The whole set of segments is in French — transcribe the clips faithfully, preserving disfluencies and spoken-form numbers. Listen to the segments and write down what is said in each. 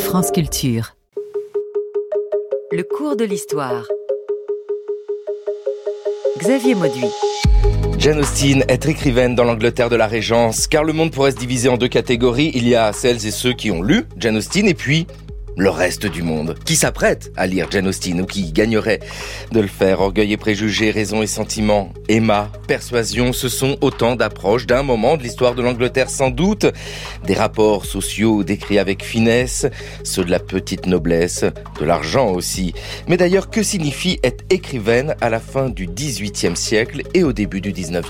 France Culture. Le cours de l'histoire. Xavier Mauduit. Jane Austen est écrivaine dans l'Angleterre de la Régence, car le monde pourrait se diviser en deux catégories. Il y a celles et ceux qui ont lu Jane Austen et puis le reste du monde, qui s'apprête à lire Jane Austen ou qui gagnerait de le faire. Orgueil et préjugés, raison et sentiment, Emma, persuasion, ce sont autant d'approches d'un moment de l'histoire de l'Angleterre sans doute. Des rapports sociaux décrits avec finesse, ceux de la petite noblesse, de l'argent aussi. Mais d'ailleurs, que signifie être écrivaine à la fin du dix-huitième siècle et au début du dix-neuvième ?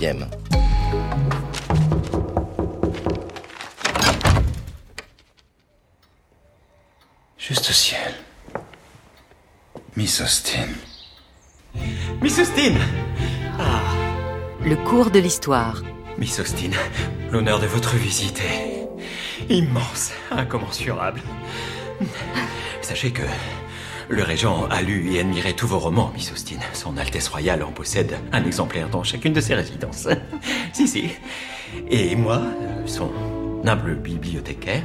Juste au ciel. Miss Austen. Miss Austen! Ah, Le cours de l'histoire. Miss Austen, l'honneur de votre visite est immense, incommensurable. Sachez que le régent a lu et admiré tous vos romans, Miss Austen. Son Altesse Royale en possède un exemplaire dans chacune de ses résidences. Si, si. Et moi, son humble bibliothécaire,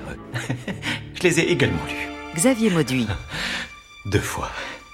je les ai également lus. Xavier Mauduit. Deux fois.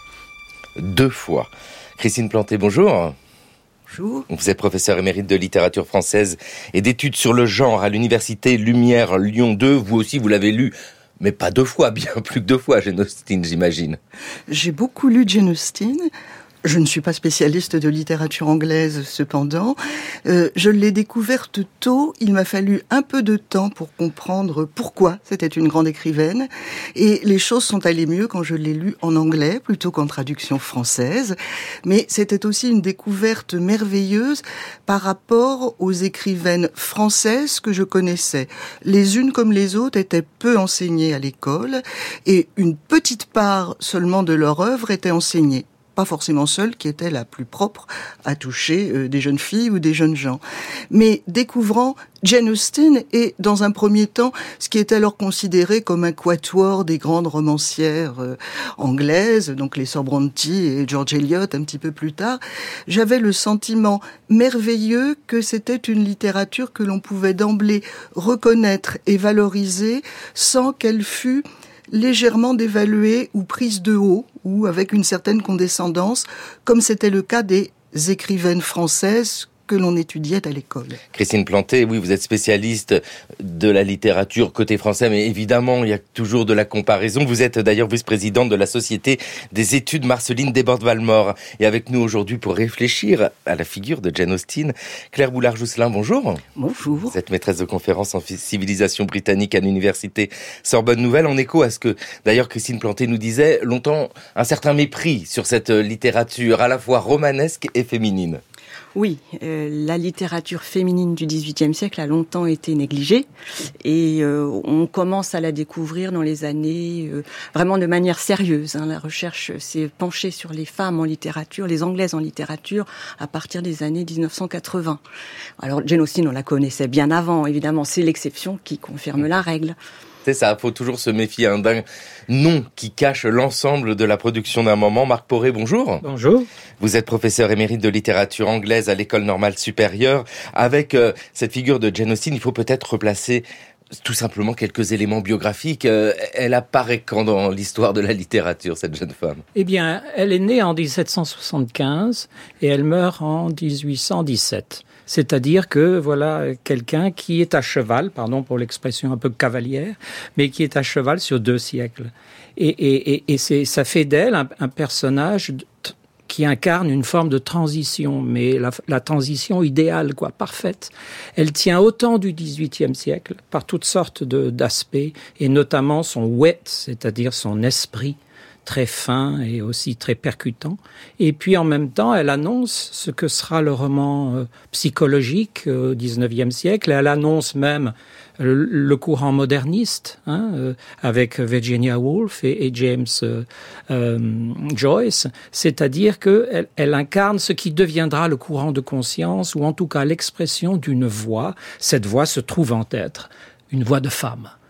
Deux fois. Christine Planté, bonjour. Bonjour. Vous êtes professeure émérite de littérature française et d'études sur le genre à l'université Lumière Lyon deux. Vous aussi, vous l'avez lu, mais pas deux fois, bien plus que deux fois, Jane Austen, j'imagine. J'ai beaucoup lu Jane Austen. Je ne suis pas spécialiste de littérature anglaise, cependant. Euh, je l'ai découverte tôt. Il m'a fallu un peu de temps pour comprendre pourquoi c'était une grande écrivaine. Et les choses sont allées mieux quand je l'ai lue en anglais, plutôt qu'en traduction française. Mais c'était aussi une découverte merveilleuse par rapport aux écrivaines françaises que je connaissais. Les unes comme les autres étaient peu enseignées à l'école, et une petite part seulement de leur œuvre était enseignée. Pas forcément seule, qui était la plus propre à toucher euh, des jeunes filles ou des jeunes gens. Mais découvrant Jane Austen et, dans un premier temps, ce qui est alors considéré comme un quatuor des grandes romancières euh, anglaises, donc les sœurs Brontë et George Eliot un petit peu plus tard, j'avais le sentiment merveilleux que c'était une littérature que l'on pouvait d'emblée reconnaître et valoriser sans qu'elle fût légèrement dévaluée ou prise de haut, ou avec une certaine condescendance, comme c'était le cas des écrivaines françaises que l'on étudiait à l'école. Christine Planté, oui, vous êtes spécialiste de la littérature côté français, mais évidemment, il y a toujours de la comparaison. Vous êtes d'ailleurs vice-présidente de la Société des études Marceline Desbordes-Valmore. Et avec nous aujourd'hui pour réfléchir à la figure de Jane Austen, Claire Boulard-Jousselin, bonjour. Bonjour. Vous êtes maîtresse de conférences en civilisation britannique à l'université Sorbonne Nouvelle, en écho à ce que, d'ailleurs, Christine Planté nous disait, longtemps, un certain mépris sur cette littérature à la fois romanesque et féminine. Oui, euh, la littérature féminine du dix-huitième siècle a longtemps été négligée et euh, on commence à la découvrir dans les années euh, vraiment de manière sérieuse. Hein. La recherche s'est penchée sur les femmes en littérature, les Anglaises en littérature, à partir des années dix-neuf cent quatre-vingts. Alors Jane Austen, on la connaissait bien avant, évidemment, c'est l'exception qui confirme la règle. C'est ça, il faut toujours se méfier hein, d'un nom qui cache l'ensemble de la production d'un moment. Marc Poré, bonjour. Bonjour. Vous êtes professeur émérite de littérature anglaise à l'École normale supérieure. Avec euh, cette figure de Jane Austen, il faut peut-être replacer tout simplement quelques éléments biographiques. Euh, elle apparaît quand dans l'histoire de la littérature, cette jeune femme ? Eh bien, elle est née en dix-sept cent soixante-quinze et elle meurt en dix-huit cent dix-sept. C'est-à-dire que voilà quelqu'un qui est à cheval, pardon pour l'expression un peu cavalière, mais qui est à cheval sur deux siècles. Et, et, et, et c'est, ça fait d'elle un, un personnage qui incarne une forme de transition, mais la, la transition idéale, quoi, parfaite. Elle tient autant du dix-huitième siècle, par toutes sortes de, d'aspects, et notamment son wit, c'est-à-dire son esprit, très fin et aussi très percutant. Et puis en même temps, elle annonce ce que sera le roman euh, psychologique euh, au dix-neuvième siècle. Et elle annonce même le, le courant moderniste, hein, euh, avec Virginia Woolf et, et James euh, euh, Joyce. C'est-à-dire qu'elle elle incarne ce qui deviendra le courant de conscience, ou en tout cas l'expression d'une voix. Cette voix se trouvant être une voix de femme.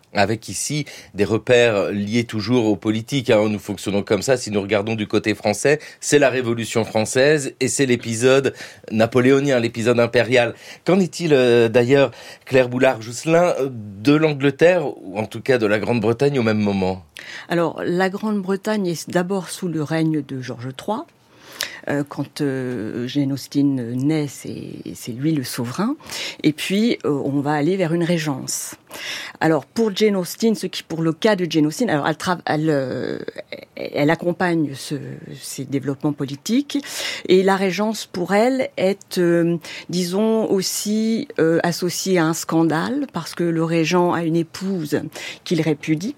avec ici des repères liés toujours aux politiques. Hein. Nous fonctionnons comme ça. Si nous regardons du côté français, c'est la Révolution française et c'est l'épisode napoléonien, l'épisode impérial. Qu'en est-il euh, d'ailleurs, Claire Boulard-Jousselin, de l'Angleterre, ou en tout cas de la Grande-Bretagne au même moment? Alors, la Grande-Bretagne est d'abord sous le règne de Georges trois. Euh, quand euh, Jane Austen naît, c'est, c'est lui le souverain. Et puis, euh, on va aller vers une régence. Alors, pour Jane Austen, ce qui, pour le cas de Jane Austen, alors elle, tra- elle, euh, elle accompagne ce, ces développements politiques. Et la régence, pour elle, est, euh, disons, aussi euh, associée à un scandale, parce que le régent a une épouse qu'il répudie.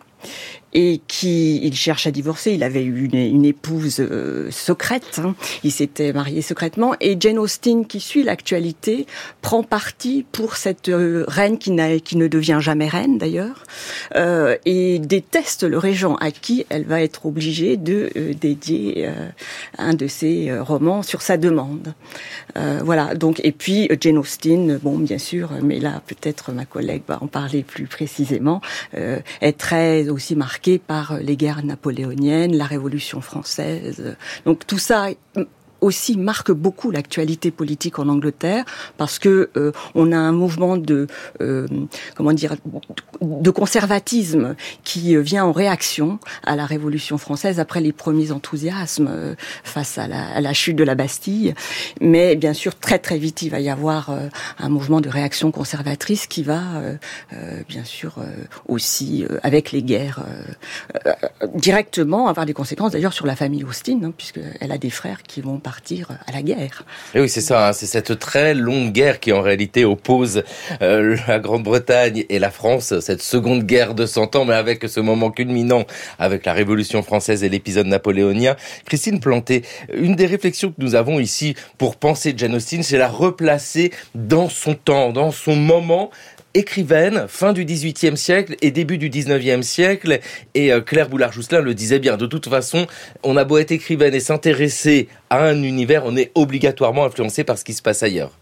Et qui, il cherche à divorcer. Il avait eu une, une épouse euh, secrète. Hein. Il s'était marié secrètement. Et Jane Austen, qui suit l'actualité, prend parti pour cette euh, reine qui, n'a, qui ne devient jamais reine d'ailleurs, euh, et déteste le régent à qui elle va être obligée de euh, dédier euh, un de ses euh, romans sur sa demande. Euh, voilà. Donc, et puis Jane Austen, bon, bien sûr, mais là peut-être ma collègue va en parler plus précisément, euh, est très aussi marquée par les guerres napoléoniennes, la Révolution française. Donc tout ça aussi marque beaucoup l'actualité politique en Angleterre parce que euh, on a un mouvement de euh, comment dire de conservatisme qui vient en réaction à la Révolution française après les premiers enthousiasmes euh, face à la, à la chute de la Bastille. Mais bien sûr très très vite il va y avoir euh, un mouvement de réaction conservatrice qui va euh, euh, bien sûr euh, aussi euh, avec les guerres euh, euh, directement avoir des conséquences d'ailleurs sur la famille Austen hein, puisque elle a des frères qui vont partir à la guerre. Et oui, c'est ça, hein, c'est cette très longue guerre qui en réalité oppose euh, la Grande-Bretagne et la France, cette seconde guerre de cent ans, mais avec ce moment culminant avec la Révolution française et l'épisode napoléonien. Christine Planté, une des réflexions que nous avons ici pour penser Jane Austen, c'est la replacer dans son temps, dans son moment. Écrivaine, fin du dix-huitième siècle et début du dix-neuvième siècle, et euh, Claire Boulard-Jousselin le disait bien, de toute façon, on a beau être écrivaine et s'intéresser à un univers, on est obligatoirement influencé par ce qui se passe ailleurs.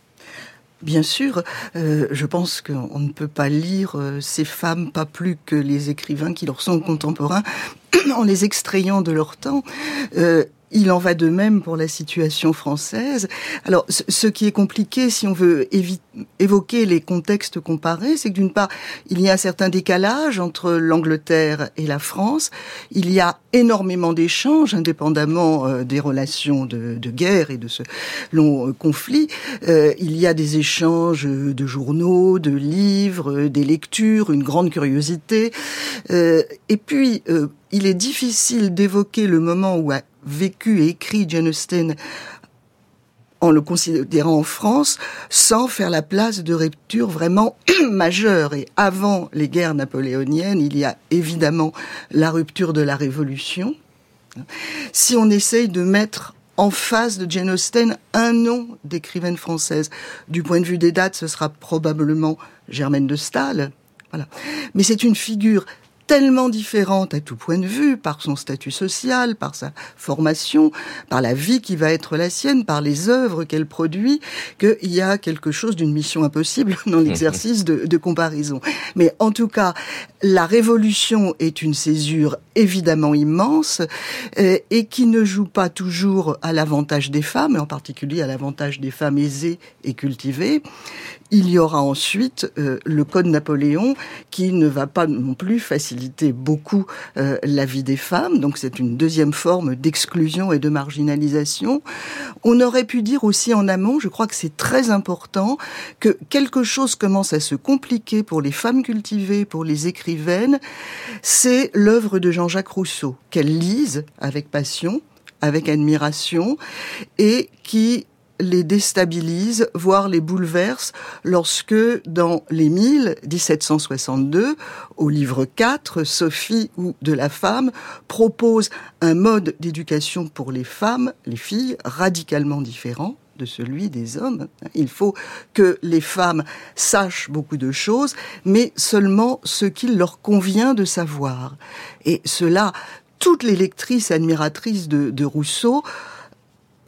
Bien sûr, euh, je pense qu'on ne peut pas lire euh, ces femmes, pas plus que les écrivains qui leur sont contemporains, en les extrayant de leur temps. Euh, Il en va de même pour la situation française. Alors, ce qui est compliqué, si on veut évi- évoquer les contextes comparés, c'est que d'une part, il y a un certain décalage entre l'Angleterre et la France. Il y a énormément d'échanges, indépendamment euh, des relations de, de guerre et de ce long euh, conflit. Euh, il y a des échanges de journaux, de livres, des lectures, une grande curiosité. Euh, et puis, euh, il est difficile d'évoquer le moment où a vécu et écrit Jane Austen en le considérant en France, sans faire la place de rupture vraiment majeure. Et avant les guerres napoléoniennes, il y a évidemment la rupture de la Révolution. Si on essaye de mettre en face de Jane Austen un nom d'écrivaine française, du point de vue des dates, ce sera probablement Germaine de Staël. Voilà. Mais c'est une figure tellement différente à tout point de vue, par son statut social, par sa formation, par la vie qui va être la sienne, par les œuvres qu'elle produit, qu'il y a quelque chose d'une mission impossible dans l'exercice de, de comparaison. Mais en tout cas, la Révolution est une césure évidemment immense euh, et qui ne joue pas toujours à l'avantage des femmes, et en particulier à l'avantage des femmes aisées et cultivées. Il y aura ensuite euh, le Code Napoléon qui ne va pas non plus faciliter beaucoup euh, la vie des femmes. Donc c'est une deuxième forme d'exclusion et de marginalisation. On aurait pu dire aussi en amont, je crois que c'est très important, que quelque chose commence à se compliquer pour les femmes cultivées, pour les écrivaines. C'est l'œuvre de Jean-Jacques Rousseau, qu'elles lisent avec passion, avec admiration, et qui les déstabilise, voire les bouleverse, lorsque, dans Les Mille, dix-sept cent soixante-deux, au livre quatre, Sophie ou de la femme propose un mode d'éducation pour les femmes, les filles, radicalement différent de celui des hommes. Il faut que les femmes sachent beaucoup de choses, mais seulement ce qu'il leur convient de savoir. Et cela, toutes les lectrices admiratrices de, de Rousseau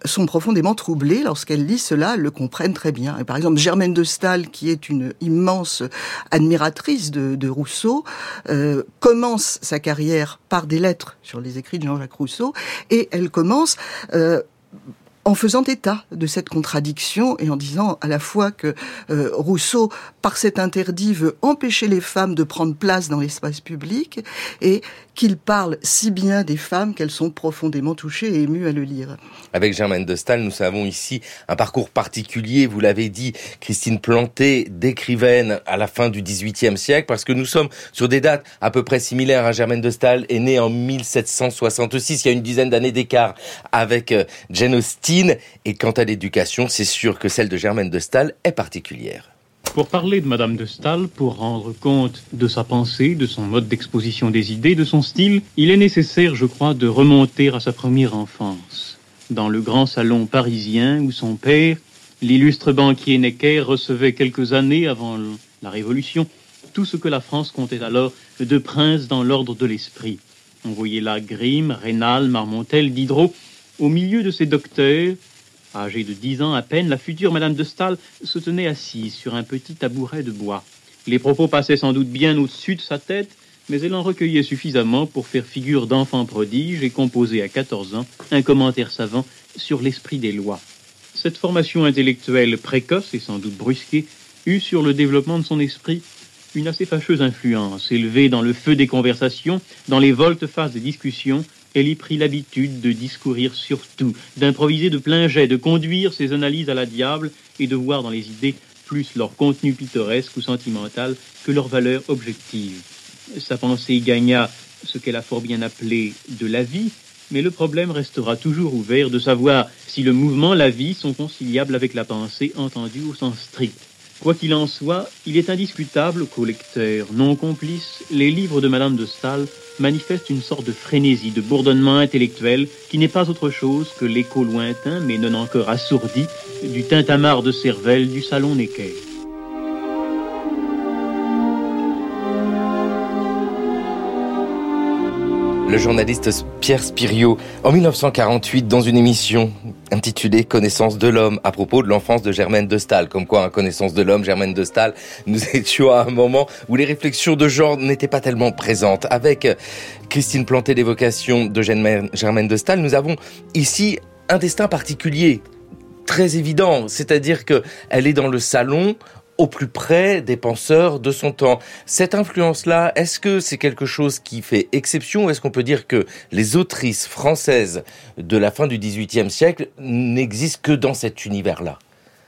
sont profondément troublées lorsqu'elles lisent cela, elles le comprennent très bien. Et par exemple, Germaine de Staël, qui est une immense admiratrice de, de Rousseau, euh, commence sa carrière par des lettres sur les écrits de Jean-Jacques Rousseau, et elle commence euh, en faisant état de cette contradiction et en disant à la fois que euh, Rousseau, par cet interdit, veut empêcher les femmes de prendre place dans l'espace public, et qu'il parle si bien des femmes qu'elles sont profondément touchées et émues à le lire. Avec Germaine de Staël, nous avons ici un parcours particulier, vous l'avez dit, Christine Planté, d'écrivaine à la fin du dix-huitième siècle, parce que nous sommes sur des dates à peu près similaires. Germaine de Staël est née en mille sept cent soixante-six, il y a une dizaine d'années d'écart avec Jane Austen, et quant à l'éducation, c'est sûr que celle de Germaine de Staël est particulière. Pour parler de Madame de Staël, pour rendre compte de sa pensée, de son mode d'exposition des idées, de son style, il est nécessaire, je crois, de remonter à sa première enfance. Dans le grand salon parisien où son père, l'illustre banquier Necker, recevait quelques années avant la Révolution tout ce que la France comptait alors de princes dans l'ordre de l'esprit. On voyait là Grimm, Raynal, Marmontel, Diderot. Au milieu de ces docteurs, âgée de dix ans à peine, la future Madame de Staël se tenait assise sur un petit tabouret de bois. Les propos passaient sans doute bien au-dessus de sa tête, mais elle en recueillait suffisamment pour faire figure d'enfant prodige et composer à quatorze ans un commentaire savant sur l'esprit des lois. Cette formation intellectuelle précoce et sans doute brusquée eut sur le développement de son esprit une assez fâcheuse influence. Élevée dans le feu des conversations, dans les volte-face des discussions, elle y prit l'habitude de discourir sur tout, d'improviser de plein jet, de conduire ses analyses à la diable et de voir dans les idées plus leur contenu pittoresque ou sentimental que leur valeur objective. Sa pensée gagna ce qu'elle a fort bien appelé de la vie, mais le problème restera toujours ouvert de savoir si le mouvement, la vie, sont conciliables avec la pensée entendue au sens strict. Quoi qu'il en soit, il est indiscutable qu'aux lecteurs non complices, les livres de Madame de Staël manifestent une sorte de frénésie, de bourdonnement intellectuel qui n'est pas autre chose que l'écho lointain, mais non encore assourdi, du tintamarre de cervelle du salon Necker. Le journaliste Pierre Spiriot, en mille neuf cent quarante-huit, dans une émission intitulée « Connaissance de l'homme » à propos de l'enfance de Germaine de Staël. Comme quoi, en Connaissance de l'homme, Germaine de Staël, nous étions à un moment où les réflexions de genre n'étaient pas tellement présentes. Avec Christine Planté, l'évocation de Germaine de Staël, nous avons ici un destin particulier, très évident. C'est-à-dire qu'elle est dans le salon, au plus près des penseurs de son temps. Cette influence-là, est-ce que c'est quelque chose qui fait exception ou est-ce qu'on peut dire que les autrices françaises de la fin du dix-huitième siècle n'existent que dans cet univers-là ?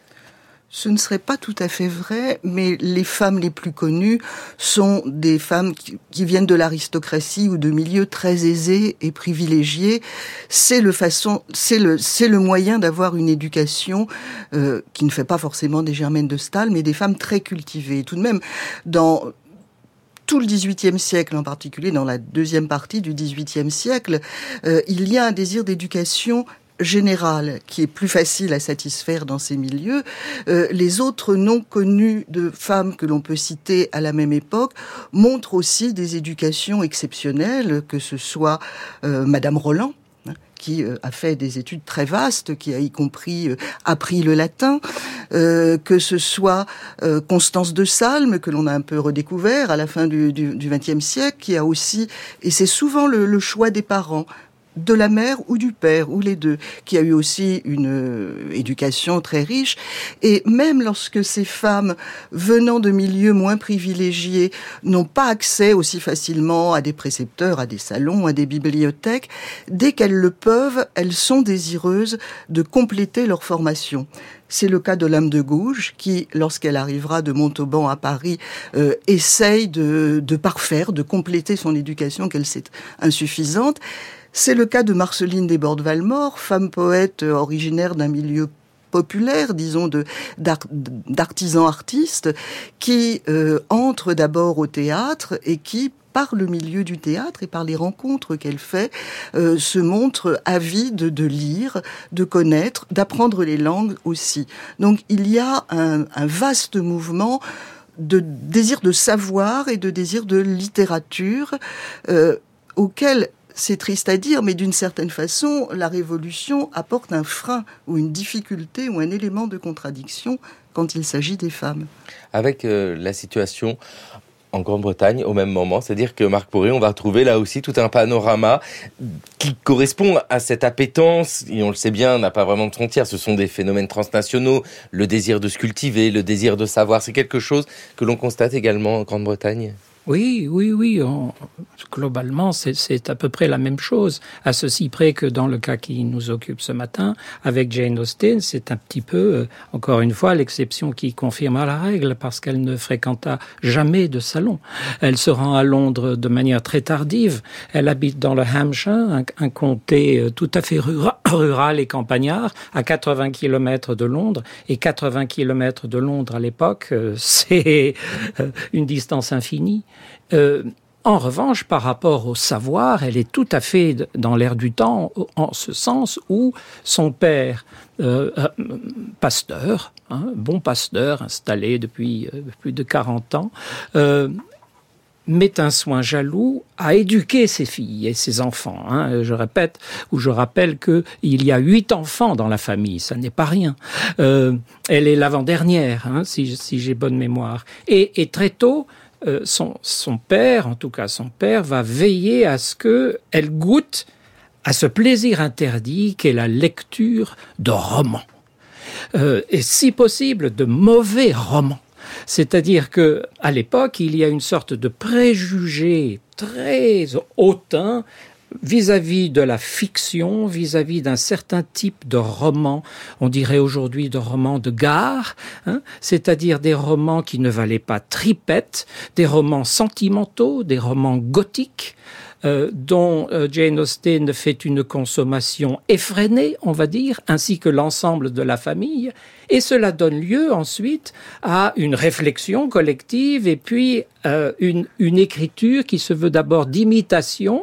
Ce ne serait pas tout à fait vrai, mais les femmes les plus connues sont des femmes qui, qui viennent de l'aristocratie ou de milieux très aisés et privilégiés. C'est le façon, c'est le, c'est le moyen d'avoir une éducation euh, qui ne fait pas forcément des Germaine de Staël, mais des femmes très cultivées. Tout de même, dans tout le dix-huitième siècle, en particulier dans la deuxième partie du dix-huitième siècle, euh, il y a un désir d'éducation générale qui est plus facile à satisfaire dans ces milieux. Euh, les autres noms connus de femmes que l'on peut citer à la même époque montrent aussi des éducations exceptionnelles, que ce soit euh, Madame Roland, hein, qui euh, a fait des études très vastes, qui a y compris euh, appris le latin, euh, que ce soit euh, Constance de Salm, que l'on a un peu redécouvert à la fin du, du, du vingtième siècle, qui a aussi, et c'est souvent le, le choix des parents, de la mère ou du père, ou les deux, qui a eu aussi une euh, éducation très riche. Et même lorsque ces femmes, venant de milieux moins privilégiés, n'ont pas accès aussi facilement à des précepteurs, à des salons, à des bibliothèques, dès qu'elles le peuvent, elles sont désireuses de compléter leur formation. C'est le cas de l'âme de gauche qui, lorsqu'elle arrivera de Montauban à Paris, euh, essaye de, de parfaire, de compléter son éducation, qu'elle sait insuffisante. C'est le cas de Marceline Desbordes-Valmore, femme poète originaire d'un milieu populaire, disons, de, d'art, d'artisans artistes, qui euh, entre d'abord au théâtre et qui, par le milieu du théâtre et par les rencontres qu'elle fait, euh, se montre avide de lire, de connaître, d'apprendre les langues aussi. Donc il y a un, un vaste mouvement de désir de savoir et de désir de littérature euh, auquel c'est triste à dire, mais d'une certaine façon, la Révolution apporte un frein ou une difficulté ou un élément de contradiction quand il s'agit des femmes. Avec euh, la situation en Grande-Bretagne au même moment, c'est-à-dire que Marc Poré, on va retrouver là aussi tout un panorama qui correspond à cette appétence, et on le sait bien, n'a pas vraiment de frontières, ce sont des phénomènes transnationaux, le désir de se cultiver, le désir de savoir, c'est quelque chose que l'on constate également en Grande-Bretagne. Oui, oui, oui. On, globalement, c'est, c'est à peu près la même chose. À ceci près que dans le cas qui nous occupe ce matin, avec Jane Austen, c'est un petit peu, euh, encore une fois, l'exception qui confirme la règle, parce qu'elle ne fréquenta jamais de salon. Elle se rend à Londres de manière très tardive. Elle habite dans le Hampshire, un, un comté euh, tout à fait rura, rural et campagnard, à quatre-vingts kilomètres de Londres. Et quatre-vingts kilomètres de Londres à l'époque, euh, c'est euh, une distance infinie. Euh, en revanche, par rapport au savoir, elle est tout à fait dans l'air du temps, en ce sens où son père, euh, euh, pasteur, hein, bon pasteur, installé depuis euh, plus de quarante ans, euh, met un soin jaloux à éduquer ses filles et ses enfants. Hein. Je répète, ou je rappelle qu'il y a huit enfants dans la famille, ça n'est pas rien. Euh, elle est l'avant-dernière, hein, si, si j'ai bonne mémoire. Et, et très tôt, Euh, son, son père, en tout cas son père, va veiller à ce qu'elle goûte à ce plaisir interdit qu'est la lecture de romans. Euh, et si possible, de mauvais romans. C'est-à-dire que à l'époque, il y a une sorte de préjugé très hautain vis-à-vis de la fiction, vis-à-vis d'un certain type de roman, on dirait aujourd'hui de romans de gare, hein, c'est-à-dire des romans qui ne valaient pas tripette, des romans sentimentaux, des romans gothiques, euh, dont euh, Jane Austen fait une consommation effrénée, on va dire, ainsi que l'ensemble de la famille, et cela donne lieu ensuite à une réflexion collective et puis euh, une, une écriture qui se veut d'abord d'imitation,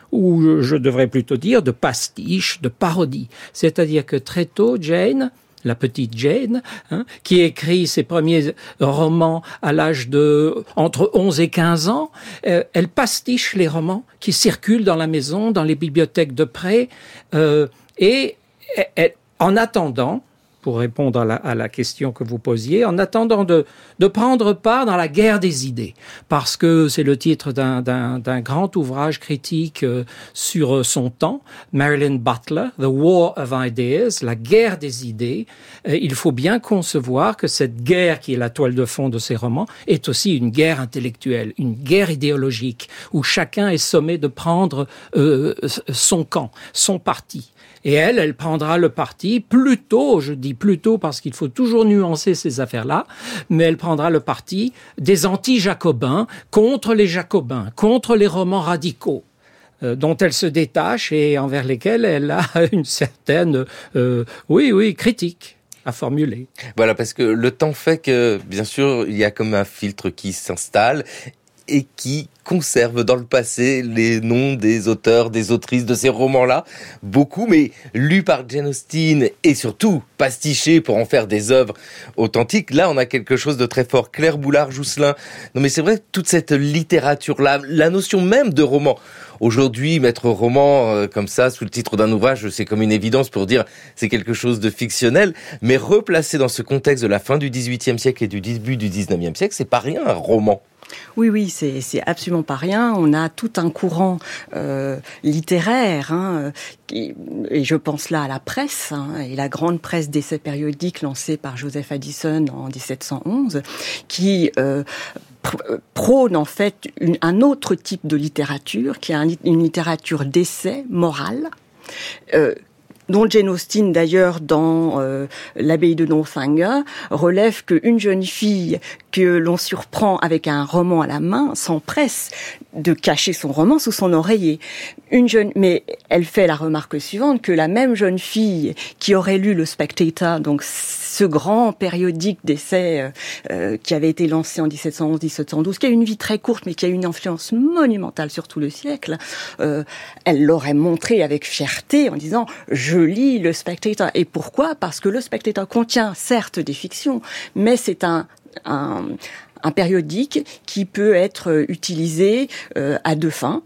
ou je devrais plutôt dire de pastiche, de parodie. C'est-à-dire que très tôt, Jane, la petite Jane, hein, qui écrit ses premiers romans à l'âge de entre onze et quinze ans, euh, elle pastiche les romans qui circulent dans la maison, dans les bibliothèques de près, euh, et elle, en attendant, pour répondre à la, à la question que vous posiez, en attendant de, de prendre part dans la guerre des idées, parce que c'est le titre d'un, d'un, d'un grand ouvrage critique euh, sur son temps, Marilyn Butler, The War of Ideas, la guerre des idées. Euh, il faut bien concevoir que cette guerre, qui est la toile de fond de ces romans, est aussi une guerre intellectuelle, une guerre idéologique, où chacun est sommé de prendre euh, son camp, son parti. Et elle, elle prendra le parti plutôt, je dis plutôt parce qu'il faut toujours nuancer ces affaires-là, mais elle prendra le parti des anti-jacobins contre les jacobins, contre les romans radicaux, euh, dont elle se détache et envers lesquels elle a une certaine, euh, oui, oui, critique à formuler. Voilà, parce que le temps fait que, bien sûr, il y a comme un filtre qui s'installe et qui conserve dans le passé les noms des auteurs, des autrices de ces romans-là. Beaucoup, mais lus par Jane Austen et surtout pastichés pour en faire des œuvres authentiques. Là, on a quelque chose de très fort. Claire Boulard-Jousselin. Non, mais c'est vrai, toute cette littérature-là, la notion même de roman. Aujourd'hui, mettre roman euh, comme ça, sous le titre d'un ouvrage, c'est comme une évidence pour dire c'est quelque chose de fictionnel. Mais replacé dans ce contexte de la fin du dixhuitième siècle et du début du dix-neuvième siècle, c'est pas rien, un roman. Oui, oui, c'est, c'est absolument pas rien. On a tout un courant euh, littéraire, hein, qui, et je pense là à la presse, hein, et la grande presse d'essais périodiques lancée par Joseph Addison en dix-sept cent onze, qui euh, pr- prône en fait une, un autre type de littérature, qui est un, une littérature d'essai morale, euh, dont Jane Austen, d'ailleurs, dans euh, l'abbaye de Northanger, relève qu'une jeune fille que l'on surprend avec un roman à la main s'empresse de cacher son roman sous son oreiller. Une jeune, mais elle fait la remarque suivante, que la même jeune fille qui aurait lu le Spectator, donc ce grand périodique d'essais euh, euh, qui avait été lancé en dix-sept cent onze dix-sept cent douze, qui a une vie très courte, mais qui a une influence monumentale sur tout le siècle, euh, elle l'aurait montré avec fierté en disant « Je lis le Spectator ». Et pourquoi ? Parce que le Spectator contient certes des fictions, mais c'est un... un un périodique qui peut être utilisé euh, à deux fins.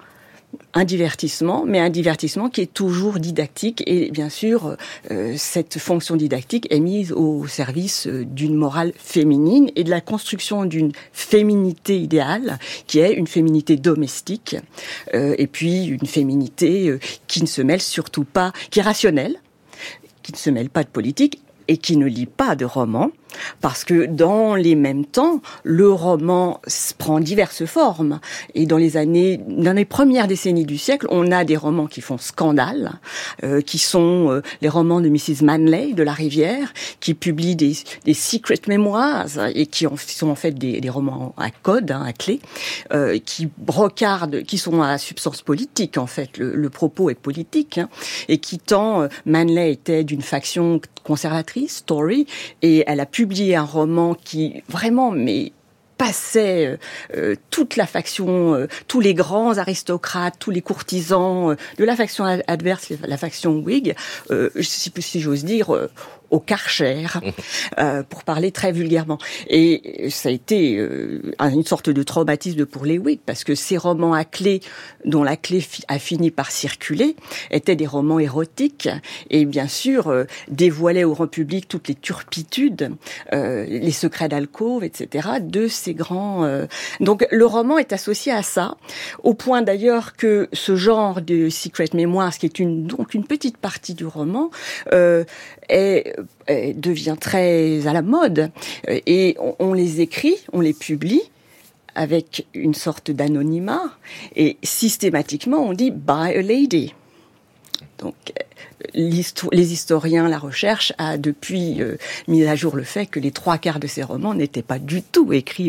un divertissement, mais un divertissement qui est toujours didactique. Et bien sûr, euh, cette fonction didactique est mise au service euh, d'une morale féminine et de la construction d'une féminité idéale, qui est une féminité domestique, euh, et puis une féminité euh, qui ne se mêle surtout pas, qui est rationnelle, qui ne se mêle pas de politique et qui ne lit pas de romans. Parce que dans les mêmes temps, le roman prend diverses formes. Et dans les années, dans les premières décennies du siècle, on a des romans qui font scandale, euh, qui sont euh, les romans de missus Manley de La Rivière, qui publie des, des secret memoirs et qui en, sont en fait des, des romans à code, hein, à clé, euh, qui brocardent, qui sont à substance politique en fait. Le, le propos est politique, hein, et qui tant euh, Manley était d'une faction conservatrice, Tory, et elle a publié publié un roman qui vraiment mais passait euh, toute la faction, euh, tous les grands aristocrates, tous les courtisans euh, de la faction adverse, la faction Whig, euh, si, si j'ose dire, euh, au Karcher, euh, pour parler très vulgairement. Et ça a été euh, une sorte de traumatisme pour les Whigs, parce que ces romans à clé, dont la clé fi- a fini par circuler, étaient des romans érotiques, et bien sûr euh, dévoilaient au grand public toutes les turpitudes, euh, les secrets d'alcôve, et cetera, de ces grands... Euh... Donc le roman est associé à ça, au point d'ailleurs que ce genre de secret memoirs, qui est une, donc une petite partie du roman, euh, est devient très à la mode, et on, on les écrit, on les publie avec une sorte d'anonymat, et systématiquement on dit « by a lady ». Donc les historiens, la recherche a depuis euh, mis à jour le fait que les trois quarts de ces romans n'étaient pas du tout écrits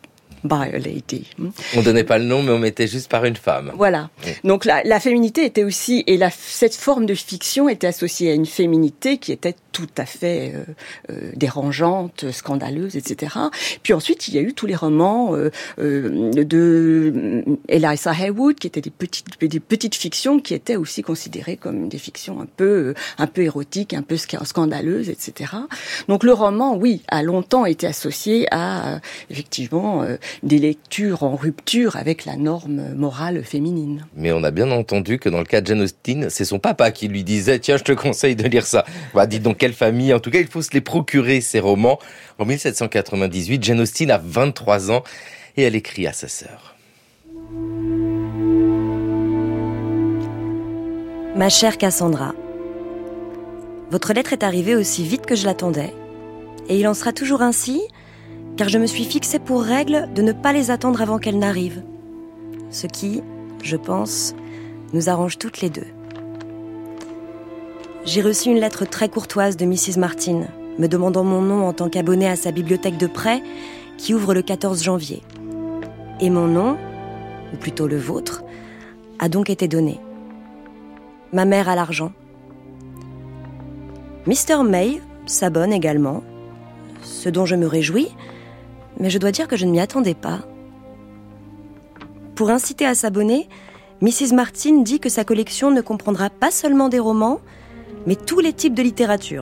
by a lady. On donnait pas le nom, mais on mettait juste par une femme. Voilà. Donc la, la féminité était aussi, et la, cette forme de fiction était associée à une féminité qui était tout à fait euh, euh, dérangeante, scandaleuse, et cetera. Puis ensuite, il y a eu tous les romans euh, euh, de Eliza Haywood, qui étaient des petites, des petites fictions qui étaient aussi considérées comme des fictions un peu, un peu érotiques, un peu scandaleuses, et cetera. Donc le roman, oui, a longtemps été associé à, euh, effectivement, euh, des lectures en rupture avec la norme morale féminine. Mais on a bien entendu que dans le cas de Jane Austen, c'est son papa qui lui disait « Tiens, je te conseille de lire ça. » Bah, dites donc quelle famille. En tout cas, il faut se les procurer, ces romans. En dix-sept cent quatre-vingt-dix-huit, Jane Austen a vingt-trois ans et elle écrit à sa sœur. Ma chère Cassandra, votre lettre est arrivée aussi vite que je l'attendais. Et il en sera toujours ainsi, car je me suis fixée pour règle de ne pas les attendre avant qu'elles n'arrivent. Ce qui, je pense, nous arrange toutes les deux. J'ai reçu une lettre très courtoise de missus Martin, me demandant mon nom en tant qu'abonnée à sa bibliothèque de prêt, qui ouvre le quatorze janvier. Et mon nom, ou plutôt le vôtre, a donc été donné. Ma mère a l'argent. mister May s'abonne également, ce dont je me réjouis, mais je dois dire que je ne m'y attendais pas. Pour inciter à s'abonner, missus Martin dit que sa collection ne comprendra pas seulement des romans, mais tous les types de littérature.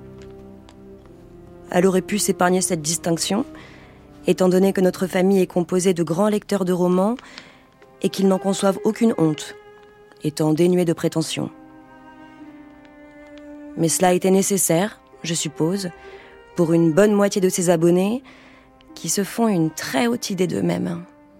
Elle aurait pu s'épargner cette distinction, étant donné que notre famille est composée de grands lecteurs de romans et qu'ils n'en conçoivent aucune honte, étant dénués de prétention. Mais cela était nécessaire, je suppose, pour une bonne moitié de ses abonnés qui se font une très haute idée d'eux-mêmes.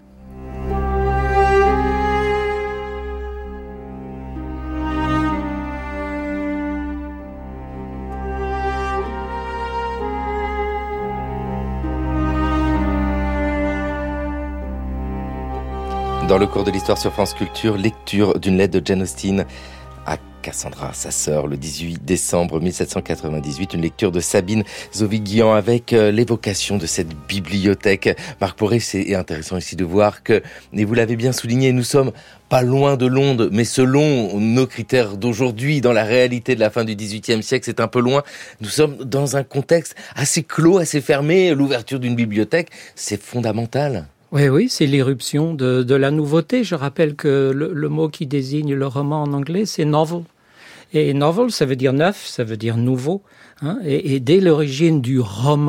Dans le cours de l'histoire sur France Culture, lecture d'une lettre de Jane Austen à Cassandra, sa sœur, le dix-huit décembre mille sept cent quatre-vingt-dix-huit, une lecture de Sabine Zovigian avec euh, l'évocation de cette bibliothèque. Marc Poré, c'est intéressant ici de voir que, et vous l'avez bien souligné, nous sommes pas loin de Londres, mais selon nos critères d'aujourd'hui, dans la réalité de la fin du dix-huitième siècle, c'est un peu loin. Nous sommes dans un contexte assez clos, assez fermé. L'ouverture d'une bibliothèque, c'est fondamental. Oui, oui, c'est l'irruption de, de la nouveauté. Je rappelle que le, le mot qui désigne le roman en anglais, c'est novel. Et novel, ça veut dire neuf, ça veut dire nouveau. Hein, et, et dès l'origine du roman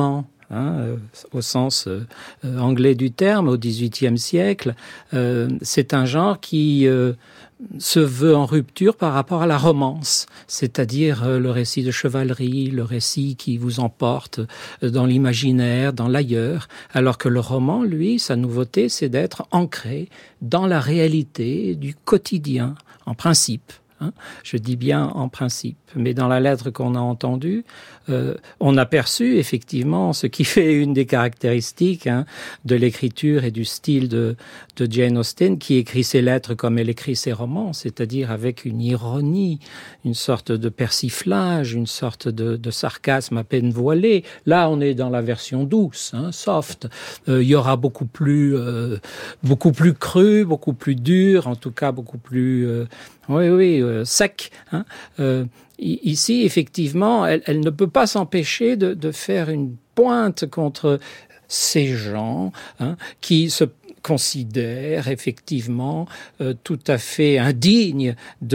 hein, euh, au sens euh, euh, anglais du terme, au dix-huitième siècle. Euh, c'est un genre qui euh, se veut en rupture par rapport à la romance, c'est-à-dire euh, le récit de chevalerie, le récit qui vous emporte euh, dans l'imaginaire, dans l'ailleurs, alors que le roman, lui, sa nouveauté, c'est d'être ancré dans la réalité du quotidien, en principe. Hein, je dis bien en principe, mais dans la lettre qu'on a entendue, euh, on a perçu effectivement ce qui fait une des caractéristiques hein, de l'écriture et du style de, de Jane Austen, qui écrit ses lettres comme elle écrit ses romans, c'est-à-dire avec une ironie, une sorte de persiflage, une sorte de, de sarcasme à peine voilé. Là, on est dans la version douce, hein, soft. Euh, il y aura beaucoup plus, euh, beaucoup plus cru, beaucoup plus dur, en tout cas beaucoup plus... Euh, Oui, oui, euh, sec. Hein. Euh, ici, effectivement, elle, elle ne peut pas s'empêcher de, de faire une pointe contre ces gens hein, qui se considèrent effectivement euh, tout à fait indignes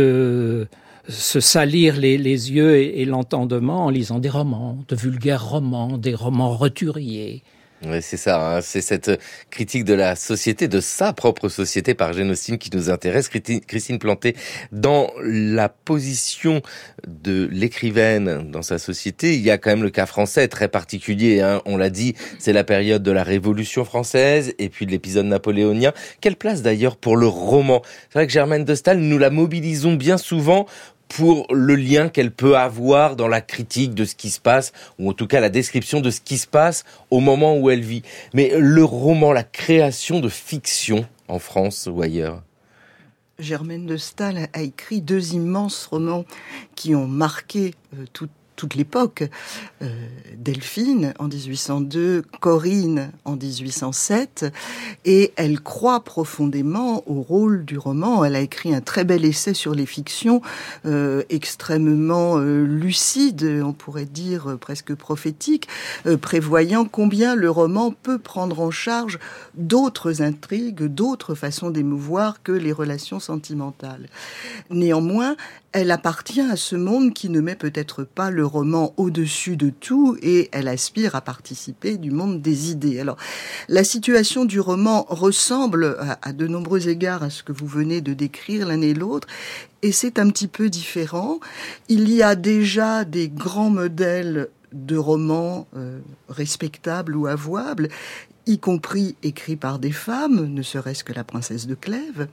de se salir les, les yeux et, et l'entendement en lisant des romans, de vulgaires romans, des romans roturiers. Oui, c'est ça, hein. C'est cette critique de la société, de sa propre société par Jane Austen qui nous intéresse. Christine Planté, dans la position de l'écrivaine dans sa société, il y a quand même le cas français très particulier, hein. On l'a dit, c'est la période de la Révolution française et puis de l'épisode napoléonien. Quelle place d'ailleurs pour le roman? C'est vrai que Germaine de Staël, nous la mobilisons bien souvent pour le lien qu'elle peut avoir dans la critique de ce qui se passe, ou en tout cas la description de ce qui se passe au moment où elle vit. Mais le roman, la création de fiction en France ou ailleurs? Germaine de Staël a écrit deux immenses romans qui ont marqué euh, toute toute l'époque, euh, Delphine en dix-huit cent deux, Corinne en dix-huit cent sept, et elle croit profondément au rôle du roman. Elle a écrit un très bel essai sur les fictions, euh, extrêmement euh, lucide, on pourrait dire euh, presque prophétique, euh, prévoyant combien le roman peut prendre en charge d'autres intrigues, d'autres façons d'émouvoir que les relations sentimentales. Néanmoins, elle appartient à ce monde qui ne met peut-être pas le roman au-dessus de tout et elle aspire à participer du monde des idées. Alors, la situation du roman ressemble à, à de nombreux égards à ce que vous venez de décrire l'un et l'autre et c'est un petit peu différent. Il y a déjà des grands modèles de romans euh, respectables ou avouables, y compris écrits par des femmes, ne serait-ce que La Princesse de Clèves.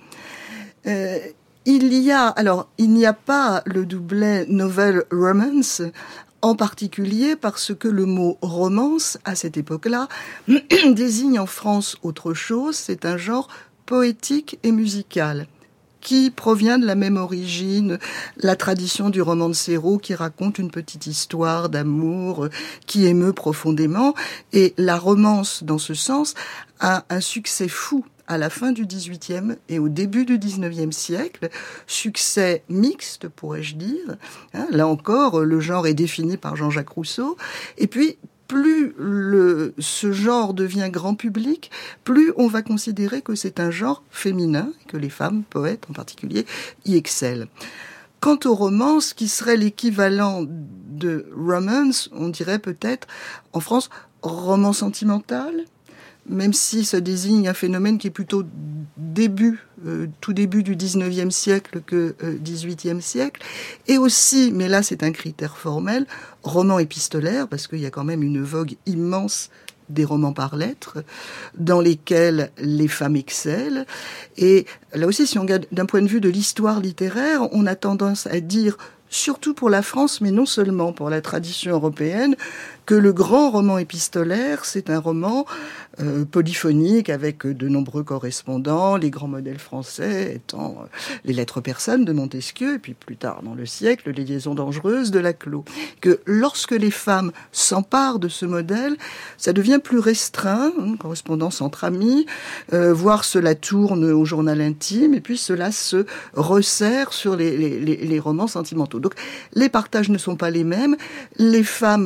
Euh, Il y a, alors, il n'y a pas le doublet novel romance, en particulier parce que le mot romance, à cette époque-là, désigne en France autre chose, c'est un genre poétique et musical, qui provient de la même origine, la tradition du roman de Serrault qui raconte une petite histoire d'amour qui émeut profondément, et la romance, dans ce sens, a un succès fou à la fin du dix-huitième et au début du dix-neuvième siècle, succès mixte, pourrais-je dire. Hein, là encore, le genre est défini par Jean-Jacques Rousseau. Et puis, plus le, ce genre devient grand public, plus on va considérer que c'est un genre féminin, que les femmes, poètes en particulier, y excellent. Quant au roman, ce qui serait l'équivalent de romance, on dirait peut-être, en France, roman sentimental, même si ça désigne un phénomène qui est plutôt début, euh, tout début du dix-neuvième siècle que euh, dix-huitième siècle, et aussi, mais là c'est un critère formel, roman épistolaire, parce qu'il y a quand même une vogue immense des romans par lettres, dans lesquels les femmes excellent. Et là aussi, si on regarde d'un point de vue de l'histoire littéraire, on a tendance à dire, surtout pour la France, mais non seulement pour la tradition européenne, que le grand roman épistolaire, c'est un roman euh, polyphonique avec de nombreux correspondants, les grands modèles français étant euh, les lettres persanes de Montesquieu, et puis plus tard dans le siècle, les liaisons dangereuses de Laclos. Que lorsque les femmes s'emparent de ce modèle, ça devient plus restreint, hein, correspondance entre amis, euh, voire cela tourne au journal intime, et puis cela se resserre sur les, les, les, les romans sentimentaux. Donc les partages ne sont pas les mêmes, les femmes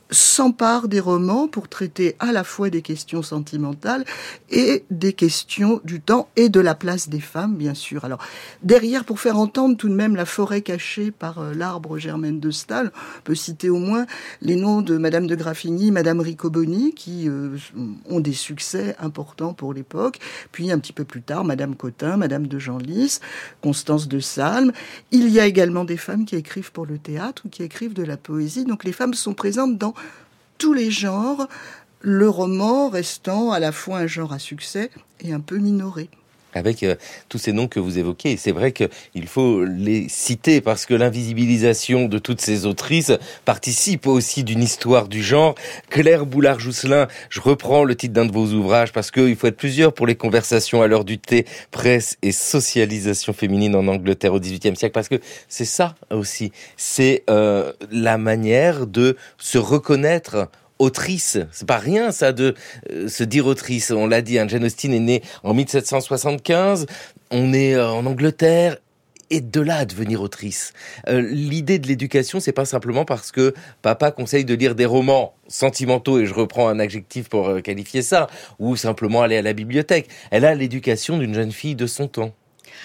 s'empare des romans pour traiter à la fois des questions sentimentales et des questions du temps et de la place des femmes, bien sûr. Alors, derrière, pour faire entendre tout de même la forêt cachée par euh, l'arbre Germaine de Staël, on peut citer au moins les noms de Madame de Graffigny, Madame Riccoboni, qui euh, ont des succès importants pour l'époque. Puis, un petit peu plus tard, Madame Cotin, Madame de Genlis, Constance de Salm. Il y a également des femmes qui écrivent pour le théâtre ou qui écrivent de la poésie. Donc, les femmes sont présentes dans tous les genres, le roman restant à la fois un genre à succès et un peu minoré. Avec euh, tous ces noms que vous évoquez, et c'est vrai qu'il faut les citer parce que l'invisibilisation de toutes ces autrices participe aussi d'une histoire du genre. Claire Boulard-Jousselin, je reprends le titre d'un de vos ouvrages parce qu'il faut être plusieurs pour les conversations à l'heure du thé, presse et socialisation féminine en Angleterre au dix-huitième siècle, parce que c'est ça aussi, c'est euh, la manière de se reconnaître autrice. C'est pas rien, ça, de euh, se dire autrice. On l'a dit, hein, Jane Austen est née en dix-sept cent soixante-quinze. On est euh, en Angleterre. Et de là à devenir autrice. Euh, l'idée de l'éducation, c'est pas simplement parce que papa conseille de lire des romans sentimentaux, et je reprends un adjectif pour euh, qualifier ça, ou simplement aller à la bibliothèque. Elle a l'éducation d'une jeune fille de son temps.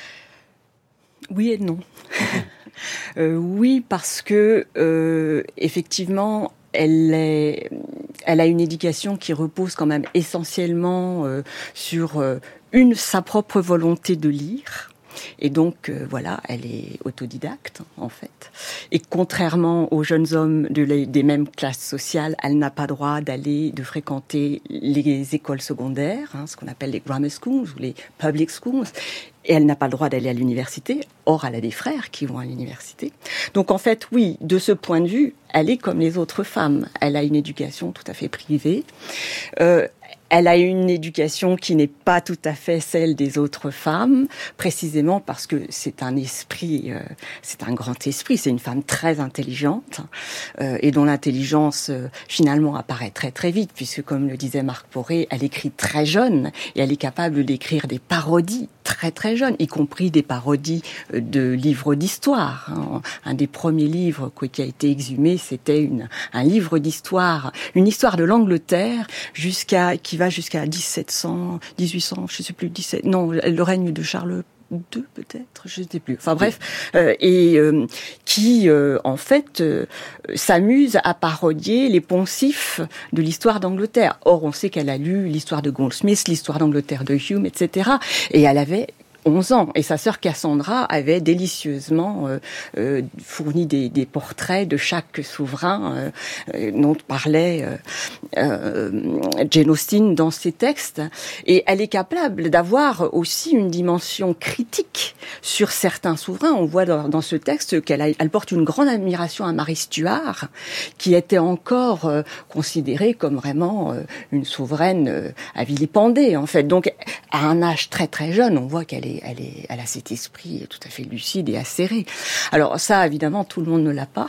Oui et non. euh, oui, parce que, euh, effectivement, Elle, est, elle a une éducation qui repose quand même essentiellement euh, sur euh, une sa propre volonté de lire. Et donc, euh, voilà, elle est autodidacte, en fait. Et contrairement aux jeunes hommes de les, des mêmes classes sociales, elle n'a pas droit d'aller, de fréquenter les écoles secondaires, hein, ce qu'on appelle les grammar schools ou les public schools. Et elle n'a pas le droit d'aller à l'université. Or, elle a des frères qui vont à l'université. Donc, en fait, oui, de ce point de vue, elle est comme les autres femmes. Elle a une éducation tout à fait privée. Euh, Elle a une éducation qui n'est pas tout à fait celle des autres femmes, précisément parce que c'est un esprit, euh, c'est un grand esprit, c'est une femme très intelligente euh, et dont l'intelligence euh, finalement apparaît très très vite, puisque comme le disait Marc Poré, elle écrit très jeune et elle est capable d'écrire des parodies très très jeune, y compris des parodies de livres d'histoire. Hein. Un des premiers livres qui a été exhumé, c'était une, un livre d'histoire, une histoire de l'Angleterre jusqu'à qui va jusqu'à dix-sept cents, dix-huit cents, je sais plus, dix-sept, non, le règne de Charles deux peut-être, je ne sais plus. Enfin bref, euh, et euh, qui euh, en fait euh, s'amuse à parodier les poncifs de l'histoire d'Angleterre. Or, on sait qu'elle a lu l'histoire de Goldsmith, l'histoire d'Angleterre de Hume, et cetera. Et elle avait onze ans. Et sa sœur Cassandra avait délicieusement euh, euh, fourni des, des portraits de chaque souverain euh, euh, dont parlait euh, euh, Jane Austen dans ses textes. Et elle est capable d'avoir aussi une dimension critique sur certains souverains. On voit dans, dans ce texte qu'elle a, elle porte une grande admiration à Marie Stuart, qui était encore euh, considérée comme vraiment euh, une souveraine euh, à vilipender, en fait. Donc, à un âge très très jeune, on voit qu'elle est Elle, est, elle a cet esprit tout à fait lucide et acéré. Alors ça, évidemment, tout le monde ne l'a pas.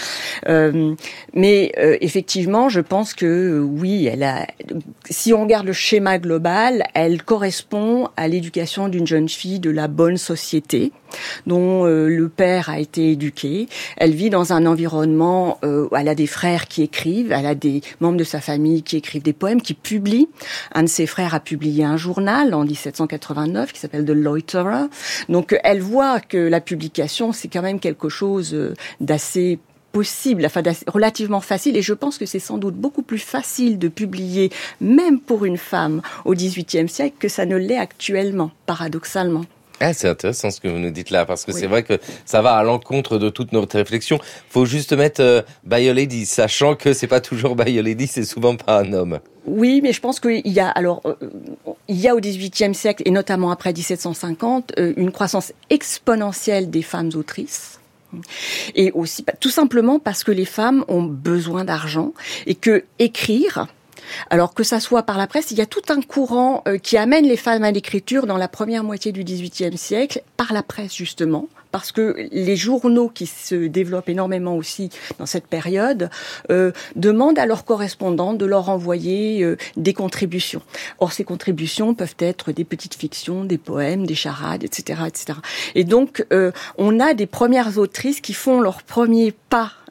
euh, mais euh, effectivement, je pense que oui, elle a. Si on regarde le schéma global, elle correspond à l'éducation d'une jeune fille de la bonne société, dont euh, le père a été éduqué. Elle vit dans un environnement. Euh, elle a des frères qui écrivent. Elle a des membres de sa famille qui écrivent des poèmes, qui publient. Un de ses frères a publié un journal en dix-sept cent quatre-vingt-neuf qui s'appelle The Loiterer. Donc, elle voit que la publication, c'est quand même quelque chose d'assez possible, enfin d'assez, relativement facile. Et je pense que c'est sans doute beaucoup plus facile de publier, même pour une femme, au dix-huitième siècle, que ça ne l'est actuellement, paradoxalement. Ah, c'est intéressant ce que vous nous dites là, parce que oui. C'est vrai que ça va à l'encontre de toute notre réflexion. Faut juste mettre euh, by a lady, sachant que c'est pas toujours by a lady, c'est souvent pas un homme. Oui, mais je pense qu'il y a alors euh, il y a au dix-huitième siècle et notamment après dix-sept cent cinquante euh, une croissance exponentielle des femmes autrices. Et aussi tout simplement parce que les femmes ont besoin d'argent et que écrire, alors que ça soit par la presse, il y a tout un courant euh, qui amène les femmes à l'écriture dans la première moitié du dix-huitième siècle, par la presse justement, parce que les journaux qui se développent énormément aussi dans cette période euh, demandent à leurs correspondants de leur envoyer euh, des contributions. Or, ces contributions peuvent être des petites fictions, des poèmes, des charades, et cetera, et cetera. Et donc, euh, on a des premières autrices qui font leur premier pas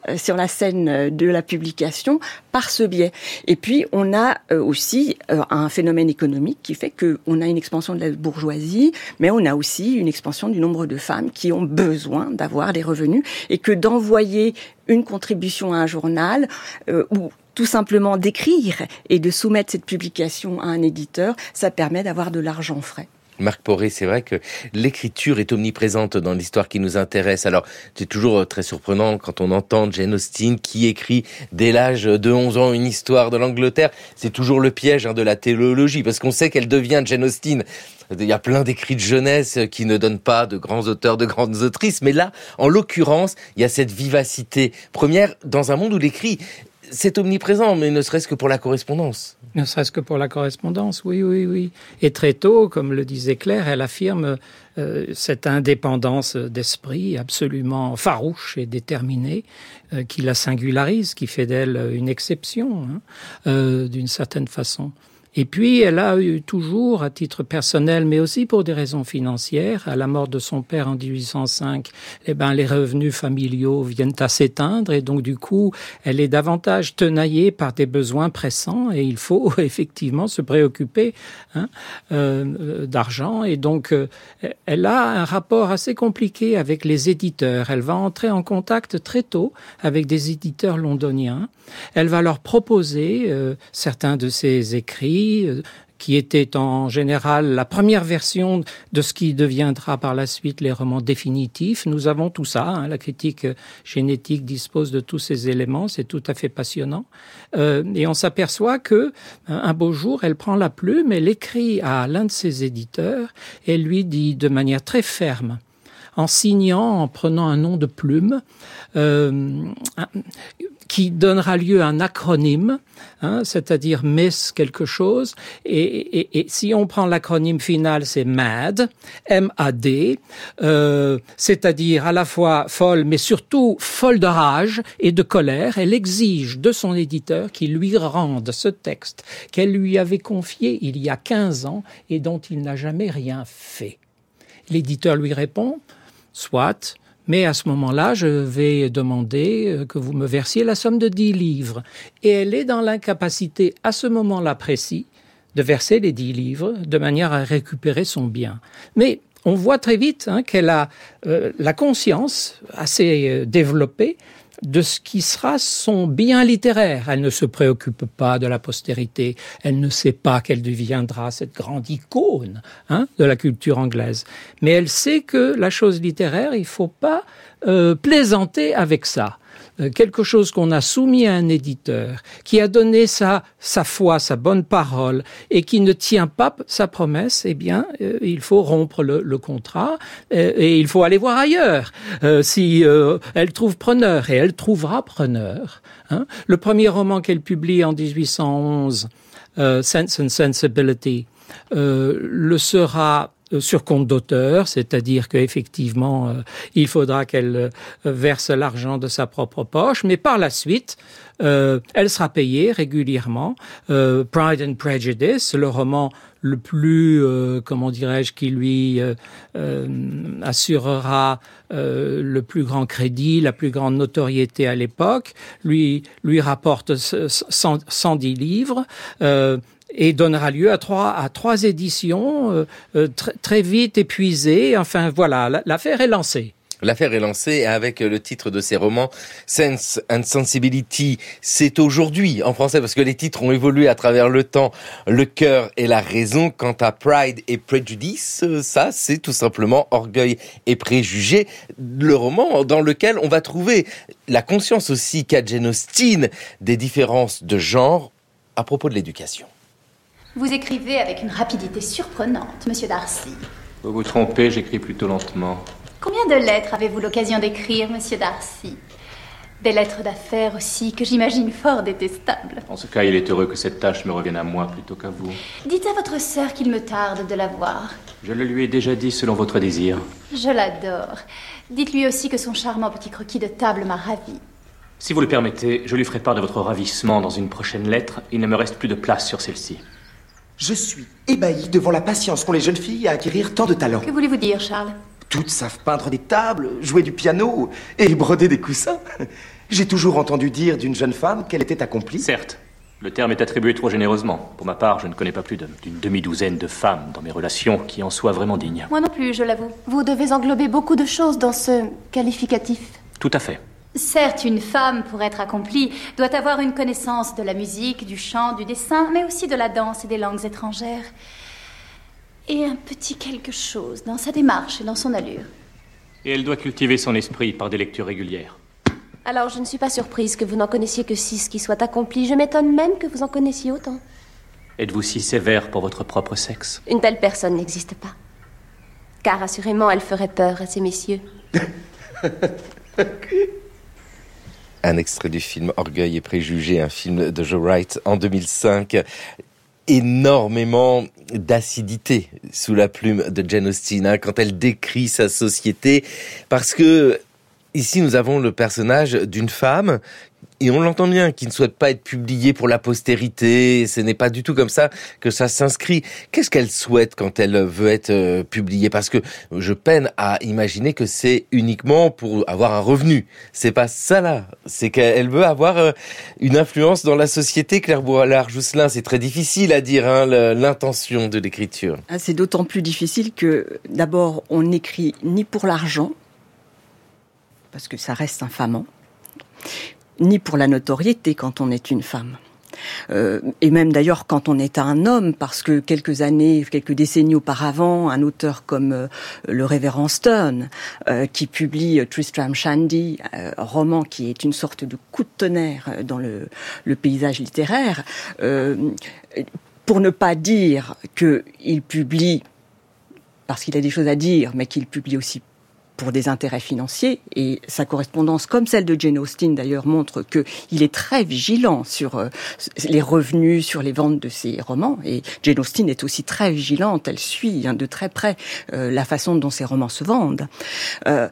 sur la scène de la publication par ce biais. Et puis, on a aussi un phénomène économique qui fait qu'on a une expansion de la bourgeoisie, mais on a aussi une expansion du nombre de femmes qui ont besoin d'avoir des revenus et que d'envoyer une contribution à un journal euh, ou tout simplement d'écrire et de soumettre cette publication à un éditeur, ça permet d'avoir de l'argent frais. Marc Poré, c'est vrai que l'écriture est omniprésente dans l'histoire qui nous intéresse. Alors, c'est toujours très surprenant quand on entend Jane Austen qui écrit dès l'âge de onze ans une histoire de l'Angleterre. C'est toujours le piège hein, de la téléologie, parce qu'on sait qu'elle devient Jane Austen. Il y a plein d'écrits de jeunesse qui ne donnent pas de grands auteurs, de grandes autrices. Mais là, en l'occurrence, il y a cette vivacité première dans un monde où l'écrit, c'est omniprésent, mais ne serait-ce que pour la correspondance. Ne serait-ce que pour la correspondance, oui, oui, oui. Et très tôt, comme le disait Claire, elle affirme euh, cette indépendance d'esprit absolument farouche et déterminée euh, qui la singularise, qui fait d'elle une exception, hein, euh, d'une certaine façon. Et puis, elle a eu toujours, à titre personnel, mais aussi pour des raisons financières, à la mort de son père en dix-huit cent cinq, eh ben, les revenus familiaux viennent à s'éteindre et donc, du coup, elle est davantage tenaillée par des besoins pressants et il faut effectivement se préoccuper hein, euh, d'argent. Et donc, euh, elle a un rapport assez compliqué avec les éditeurs. Elle va entrer en contact très tôt avec des éditeurs londoniens. Elle va leur proposer euh, certains de ses écrits, euh, qui étaient en général la première version de ce qui deviendra par la suite les romans définitifs. Nous avons tout ça, hein, la critique génétique dispose de tous ces éléments, c'est tout à fait passionnant. Euh, et on s'aperçoit que un beau jour, elle prend la plume, elle écrit à l'un de ses éditeurs et lui dit de manière très ferme, en signant, en prenant un nom de plume, euh, qui donnera lieu à un acronyme, hein, c'est-à-dire Miss quelque chose, et, et, et si on prend l'acronyme final, c'est MAD, M A D, euh, c'est-à-dire à la fois folle, mais surtout folle de rage et de colère. Elle exige de son éditeur qu'il lui rende ce texte qu'elle lui avait confié il y a quinze ans et dont il n'a jamais rien fait. L'éditeur lui répond, soit, mais à ce moment-là, je vais demander que vous me versiez la somme de dix livres. Et elle est dans l'incapacité, à ce moment-là précis, de verser les dix livres de manière à récupérer son bien. Mais on voit très vite hein, qu'elle a euh, la conscience assez euh, développée de ce qui sera son bien littéraire. Elle ne se préoccupe pas de la postérité, elle ne sait pas qu'elle deviendra cette grande icône hein, de la culture anglaise. Mais elle sait que la chose littéraire, il ne faut pas euh, plaisanter avec ça. Euh, quelque chose qu'on a soumis à un éditeur, qui a donné sa, sa foi, sa bonne parole, et qui ne tient pas sa promesse, eh bien, euh, il faut rompre le, le contrat, euh, et il faut aller voir ailleurs, euh, si euh, elle trouve preneur, et elle trouvera preneur. Hein. Le premier roman qu'elle publie en dix-huit cent onze, euh, Sense and Sensibility, euh, le sera sur compte d'auteur, c'est-à-dire qu'effectivement, euh, il faudra qu'elle euh, verse l'argent de sa propre poche, mais par la suite, euh, elle sera payée régulièrement. Euh, Pride and Prejudice, le roman le plus, euh, comment dirais-je, qui lui euh, euh, assurera euh, le plus grand crédit, la plus grande notoriété à l'époque, lui, lui rapporte cent, cent dix livres, euh, et donnera lieu à trois, à trois éditions euh, euh, tr- très vite épuisées. Enfin, voilà, l'affaire est lancée. L'affaire est lancée avec le titre de ses romans Sense and Sensibility. C'est aujourd'hui en français parce que les titres ont évolué à travers le temps. Le cœur et la raison. Quant à Pride et Prejudice, ça c'est tout simplement Orgueil et préjugés. Le roman dans lequel on va trouver la conscience aussi qu'a Jane Austen des différences de genre à propos de l'éducation. Vous écrivez avec une rapidité surprenante, Monsieur Darcy. Vous vous trompez, j'écris plutôt lentement. Combien de lettres avez-vous l'occasion d'écrire, Monsieur Darcy? Des lettres d'affaires aussi, que j'imagine fort détestables. En ce cas, il est heureux que cette tâche me revienne à moi plutôt qu'à vous. Dites à votre sœur qu'il me tarde de la voir. Je le lui ai déjà dit selon votre désir. Je l'adore. Dites-lui aussi que son charmant petit croquis de table m'a ravie. Si vous le permettez, je lui ferai part de votre ravissement dans une prochaine lettre. Il ne me reste plus de place sur celle-ci. Je suis ébahi devant la patience qu'ont les jeunes filles à acquérir tant de talent. Que voulez-vous dire, Charles? Toutes savent peindre des tables, jouer du piano et broder des coussins. J'ai toujours entendu dire d'une jeune femme qu'elle était accomplie. Certes, le terme est attribué trop généreusement. Pour ma part, je ne connais pas plus de- d'une demi-douzaine de femmes dans mes relations qui en soient vraiment dignes. Moi non plus, je l'avoue. Vous devez englober beaucoup de choses dans ce qualificatif. Tout à fait. Certes, une femme, pour être accomplie, doit avoir une connaissance de la musique, du chant, du dessin, mais aussi de la danse et des langues étrangères. Et un petit quelque chose dans sa démarche et dans son allure. Et elle doit cultiver son esprit par des lectures régulières. Alors, je ne suis pas surprise que vous n'en connaissiez que six qui soient accomplis. Je m'étonne même que vous en connaissiez autant. Êtes-vous si sévère pour votre propre sexe? Une telle personne n'existe pas. Car assurément, elle ferait peur à ces messieurs. Un extrait du film Orgueil et préjugés, un film de Joe Wright en deux mille cinq. Énormément d'acidité sous la plume de Jane Austen hein, quand elle décrit sa société, parce que ici nous avons le personnage d'une femme, et on l'entend bien, qui ne souhaite pas être publiée pour la postérité. Ce n'est pas du tout comme ça que ça s'inscrit. Qu'est-ce qu'elle souhaite quand elle veut être euh, publiée? Parce que je peine à imaginer que c'est uniquement pour avoir un revenu. C'est pas ça là. C'est qu'elle veut avoir euh, une influence dans la société. Claire Bourallard-Jousselin, c'est très difficile à dire hein, l'intention de l'écriture. Ah, c'est d'autant plus difficile que d'abord on n'écrit ni pour l'argent, parce que ça reste infamant, ni pour la notoriété quand on est une femme. Euh, et même d'ailleurs quand on est un homme, parce que quelques années, quelques décennies auparavant, un auteur comme euh, le révérend Sterne, euh, qui publie Tristram Shandy, euh, roman qui est une sorte de coup de tonnerre dans le, le paysage littéraire, euh, pour ne pas dire qu'il publie parce qu'il a des choses à dire, mais qu'il publie aussi pour des intérêts financiers, et sa correspondance, comme celle de Jane Austen d'ailleurs, montre qu'il est très vigilant sur euh, les revenus, sur les ventes de ses romans, et Jane Austen est aussi très vigilante, elle suit hein, de très près euh, la façon dont ses romans se vendent. Euh,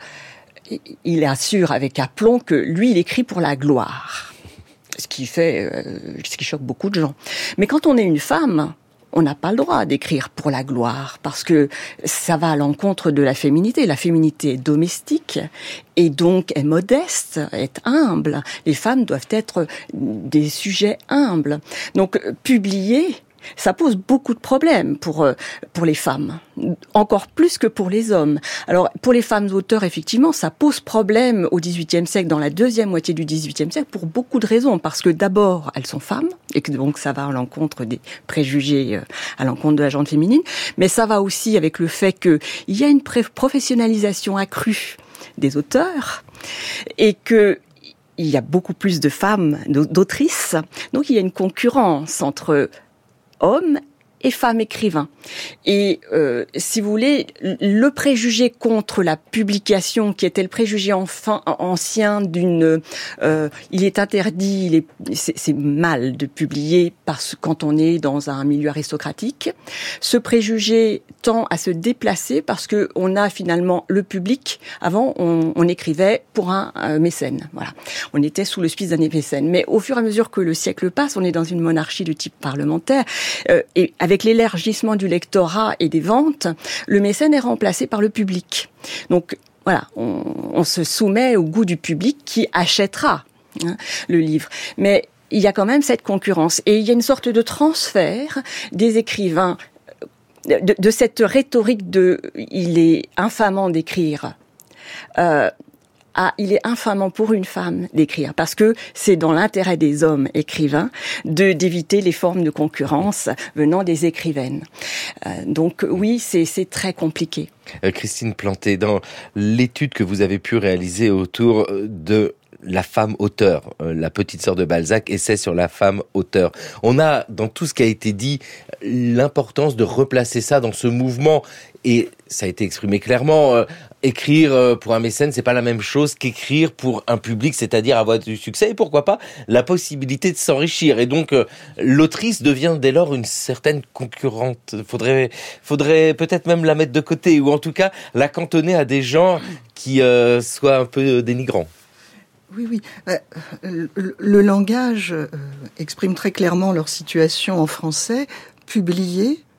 il assure avec aplomb que lui, il écrit pour la gloire, ce qui fait, euh, ce qui choque beaucoup de gens. Mais quand on est une femme, on n'a pas le droit d'écrire pour la gloire, parce que ça va à l'encontre de la féminité. La féminité est domestique, et donc est modeste, est humble. Les femmes doivent être des sujets humbles. Donc, publier, ça pose beaucoup de problèmes pour pour les femmes, encore plus que pour les hommes. Alors, pour les femmes auteurs, effectivement, ça pose problème au dix-huitième siècle, dans la deuxième moitié du dix-huitième siècle, pour beaucoup de raisons. Parce que d'abord, elles sont femmes, et que donc ça va à l'encontre des préjugés, à l'encontre de la gente féminine. Mais ça va aussi avec le fait qu'il y a une professionnalisation accrue des auteurs, et que il y a beaucoup plus de femmes, d'autrices. Donc, il y a une concurrence entre hommes et femmes écrivains. Et euh, si vous voulez, le préjugé contre la publication, qui était le préjugé enfin, ancien d'une... Euh, il est interdit, il est, c'est, c'est mal de publier parce quand on est dans un milieu aristocratique. Ce préjugé tend à se déplacer parce que on a finalement le public. Avant, on, on écrivait pour un, un mécène. Voilà, on était sous l'auspice d'un mécène. Mais au fur et à mesure que le siècle passe, on est dans une monarchie de type parlementaire, euh, et avec l'élargissement du lectorat et des ventes, le mécène est remplacé par le public. Donc voilà, on, on se soumet au goût du public qui achètera hein, le livre. Mais il y a quand même cette concurrence, et il y a une sorte de transfert des écrivains de, de cette rhétorique de « il est infamant d'écrire euh, ». Ah, il est infamant pour une femme d'écrire, parce que c'est dans l'intérêt des hommes écrivains de d'éviter les formes de concurrence venant des écrivaines. Euh, donc oui, c'est c'est très compliqué. Euh, Christine Planté, dans l'étude que vous avez pu réaliser autour de la femme auteur, euh, la petite sœur de Balzac, essai sur la femme auteur. On a, dans tout ce qui a été dit, l'importance de replacer ça dans ce mouvement, et ça a été exprimé clairement. Euh, écrire euh, pour un mécène, c'est pas la même chose qu'écrire pour un public, c'est-à-dire avoir du succès, et pourquoi pas la possibilité de s'enrichir. Et donc, euh, l'autrice devient dès lors une certaine concurrente. Faudrait, faudrait peut-être même la mettre de côté, ou en tout cas la cantonner à des gens qui euh, soient un peu dénigrants. Oui, oui. Le, le, le langage euh, exprime très clairement leur situation en français. Publier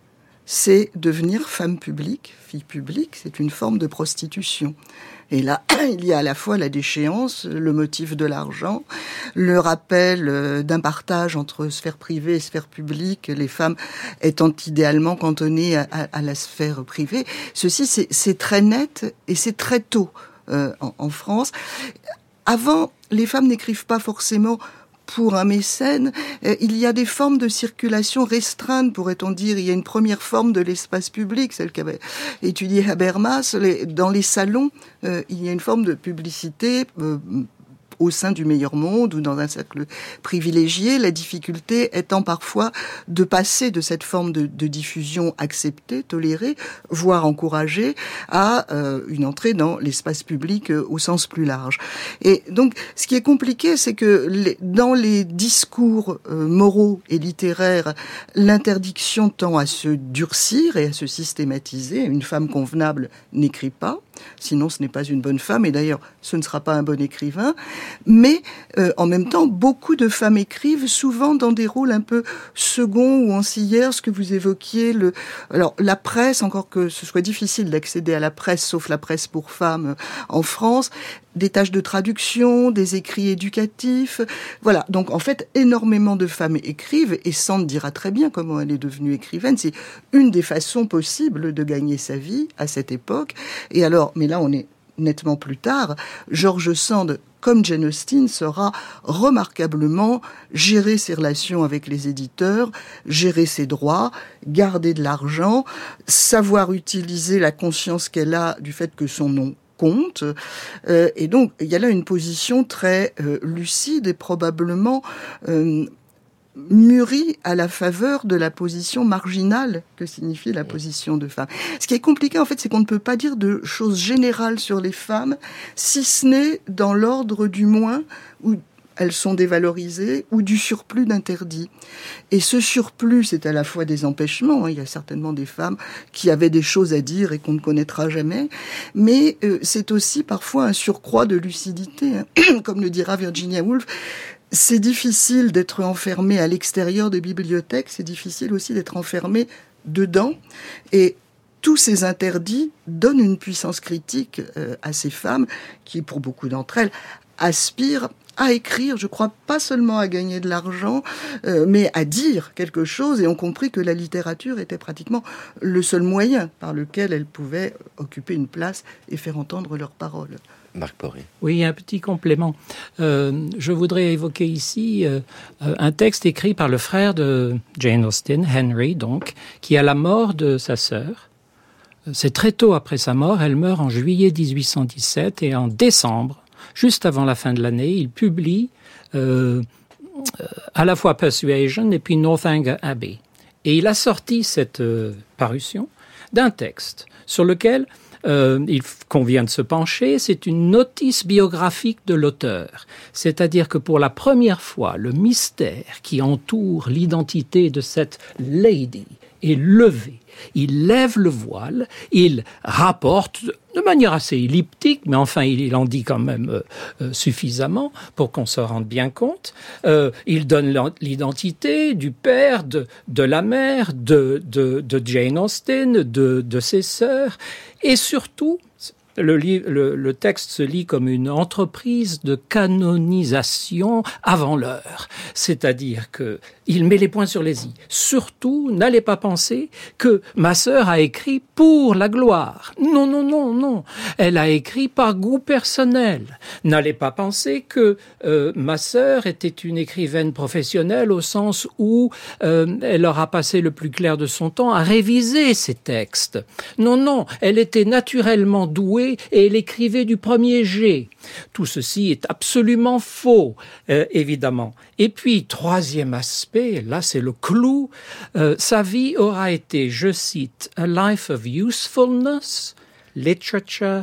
c'est devenir femme publique, fille publique, c'est une forme de prostitution. Et là, il y a à la fois la déchéance, le motif de l'argent, le rappel d'un partage entre sphère privée et sphère publique, les femmes étant idéalement cantonnées à, à, à la sphère privée. Ceci, c'est, c'est très net et c'est très tôt euh, en, en France. Avant, les femmes n'écrivent pas forcément pour un mécène. Il y a des formes de circulation restreintes, pourrait-on dire. Il y a une première forme de l'espace public, celle qu'avait étudiée Habermas. Dans les salons, euh, il y a une forme de publicité euh, au sein du meilleur monde ou dans un cercle privilégié, la difficulté étant parfois de passer de cette forme de, de diffusion acceptée, tolérée, voire encouragée, à euh, une entrée dans l'espace public euh, au sens plus large. Et donc, ce qui est compliqué, c'est que les, dans les discours euh, moraux et littéraires, l'interdiction tend à se durcir et à se systématiser. Une femme convenable n'écrit pas, sinon ce n'est pas une bonne femme, et d'ailleurs, ce ne sera pas un bon écrivain. Mais euh, en même temps, beaucoup de femmes écrivent, souvent dans des rôles un peu seconds ou ancillaires, ce que vous évoquiez. Le... Alors, la presse, encore que ce soit difficile d'accéder à la presse, sauf la presse pour femmes en France, des tâches de traduction, des écrits éducatifs. Voilà, donc en fait, énormément de femmes écrivent, et Sand dira très bien comment elle est devenue écrivaine. C'est une des façons possibles de gagner sa vie à cette époque. Et alors, mais là, on est nettement plus tard, George Sand, comme Jane Austen, saura remarquablement gérer ses relations avec les éditeurs, gérer ses droits, garder de l'argent, savoir utiliser la conscience qu'elle a du fait que son nom compte. Euh, et donc, il y a là une position très euh, lucide et probablement euh, mûrie à la faveur de la position marginale que signifie la position de femme. Ce qui est compliqué, en fait, c'est qu'on ne peut pas dire de choses générales sur les femmes, si ce n'est dans l'ordre du moins, où elles sont dévalorisées, ou du surplus d'interdits. Et ce surplus, c'est à la fois des empêchements, hein, il y a certainement des femmes qui avaient des choses à dire et qu'on ne connaîtra jamais, mais euh, c'est aussi parfois un surcroît de lucidité, hein. Comme le dira Virginia Woolf, c'est difficile d'être enfermé à l'extérieur des bibliothèques, c'est difficile aussi d'être enfermé dedans, et tous ces interdits donnent une puissance critique euh, à ces femmes qui, pour beaucoup d'entre elles, aspirent à écrire, je crois, pas seulement à gagner de l'argent, euh, mais à dire quelque chose, et ont compris que la littérature était pratiquement le seul moyen par lequel elles pouvaient occuper une place et faire entendre leurs paroles. Marc Poré. Oui, un petit complément. Euh, je voudrais évoquer ici euh, un texte écrit par le frère de Jane Austen, Henry, donc, qui à la mort de sa sœur, c'est très tôt après sa mort, elle meurt en juillet dix-huit cent dix-sept, et en décembre, juste avant la fin de l'année, il publie euh, à la fois Persuasion et puis Northanger Abbey. Et il a sorti cette euh, parution d'un texte sur lequel euh, il convient de se pencher. C'est une notice biographique de l'auteur. C'est-à-dire que pour la première fois, le mystère qui entoure l'identité de cette lady est levé. Il lève le voile, il rapporte de manière assez elliptique, mais enfin il en dit quand même euh, euh, suffisamment pour qu'on se rende bien compte. Euh, il donne l'identité du père, de, de la mère, de, de, de Jane Austen, de, de ses sœurs, et surtout, le, le, le texte se lit comme une entreprise de canonisation avant l'heure. C'est-à-dire que il met les points sur les i. Surtout, n'allez pas penser que ma sœur a écrit pour la gloire. Non, non, non, non. Elle a écrit par goût personnel. N'allez pas penser que euh, ma sœur était une écrivaine professionnelle au sens où euh, elle aura passé le plus clair de son temps à réviser ses textes. Non, non. Elle était naturellement douée et elle écrivait du premier jet. Tout ceci est absolument faux, euh, évidemment. Et puis, troisième aspect, là c'est le clou, euh, sa vie aura été, je cite, « a life of usefulness, literature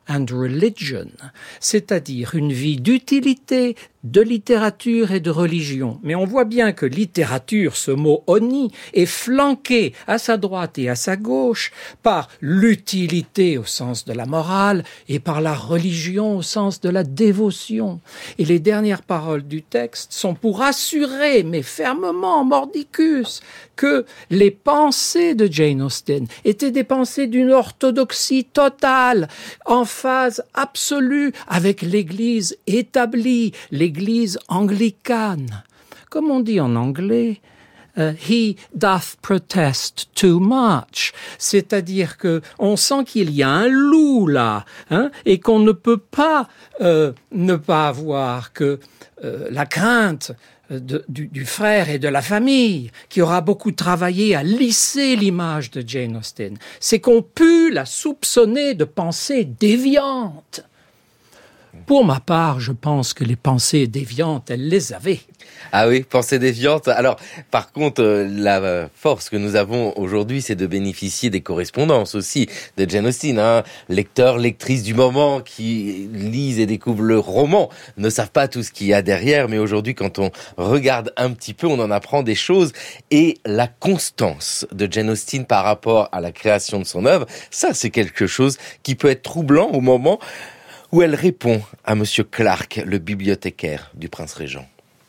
and Religion, c'est-à-dire une vie d'utilité, de littérature et de religion. Mais on voit bien que littérature, ce mot oni, est flanqué à sa droite et à sa gauche par l'utilité au sens de la morale et par la religion au sens de la dévotion. Et les dernières paroles du texte sont pour assurer, mais fermement, mordicus, que les pensées de Jane Austen étaient des pensées d'une orthodoxie totale, en phase absolue avec l'Église établie, l'Église anglicane. Comme on dit en anglais, uh, he doth protest too much, c'est-à-dire que on sent qu'il y a un loup là, hein, et qu'on ne peut pas euh, ne pas avoir que euh, la crainte De, du, du frère et de la famille, qui aura beaucoup travaillé à lisser l'image de Jane Austen, c'est qu'on pu la soupçonner de pensées déviantes. Pour ma part, je pense que les pensées déviantes, elle les avait. Ah oui, pensée déviante. Alors, par contre, euh, la force que nous avons aujourd'hui, c'est de bénéficier des correspondances aussi de Jane Austen. Hein. Lecteurs, lectrices du moment qui lisent et découvrent le roman ne savent pas tout ce qu'il y a derrière, mais aujourd'hui, quand on regarde un petit peu, on en apprend des choses. Et la constance de Jane Austen par rapport à la création de son œuvre, ça, c'est quelque chose qui peut être troublant au moment où elle répond à Monsieur Clark, le bibliothécaire du prince régent.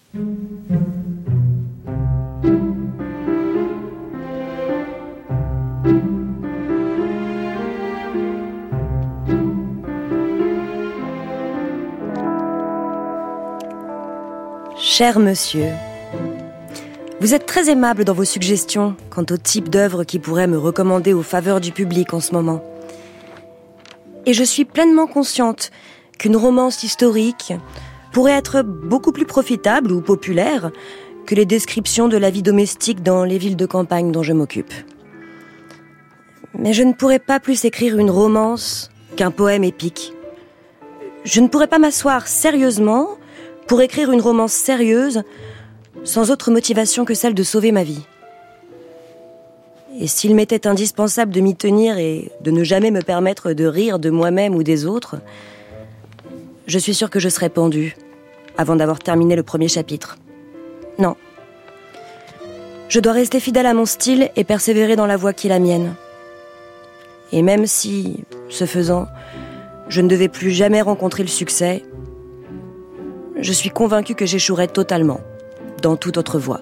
Cher monsieur, vous êtes très aimable dans vos suggestions quant au type d'œuvre qui pourrait me recommander aux faveurs du public en ce moment. Et je suis pleinement consciente qu'une romance historique pourrait être beaucoup plus profitable ou populaire que les descriptions de la vie domestique dans les villes de campagne dont je m'occupe. Mais je ne pourrais pas plus écrire une romance qu'un poème épique. Je ne pourrais pas m'asseoir sérieusement pour écrire une romance sérieuse sans autre motivation que celle de sauver ma vie. Et s'il m'était indispensable de m'y tenir et de ne jamais me permettre de rire de moi-même ou des autres, je suis sûre que je serais pendue avant d'avoir terminé le premier chapitre. Non. Je dois rester fidèle à mon style et persévérer dans la voie qui est la mienne. Et même si, ce faisant, je ne devais plus jamais rencontrer le succès, je suis convaincue que j'échouerais totalement dans toute autre voie.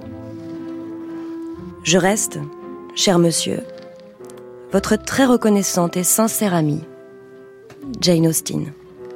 Je reste, cher monsieur, votre très reconnaissante et sincère amie, Jane Austen.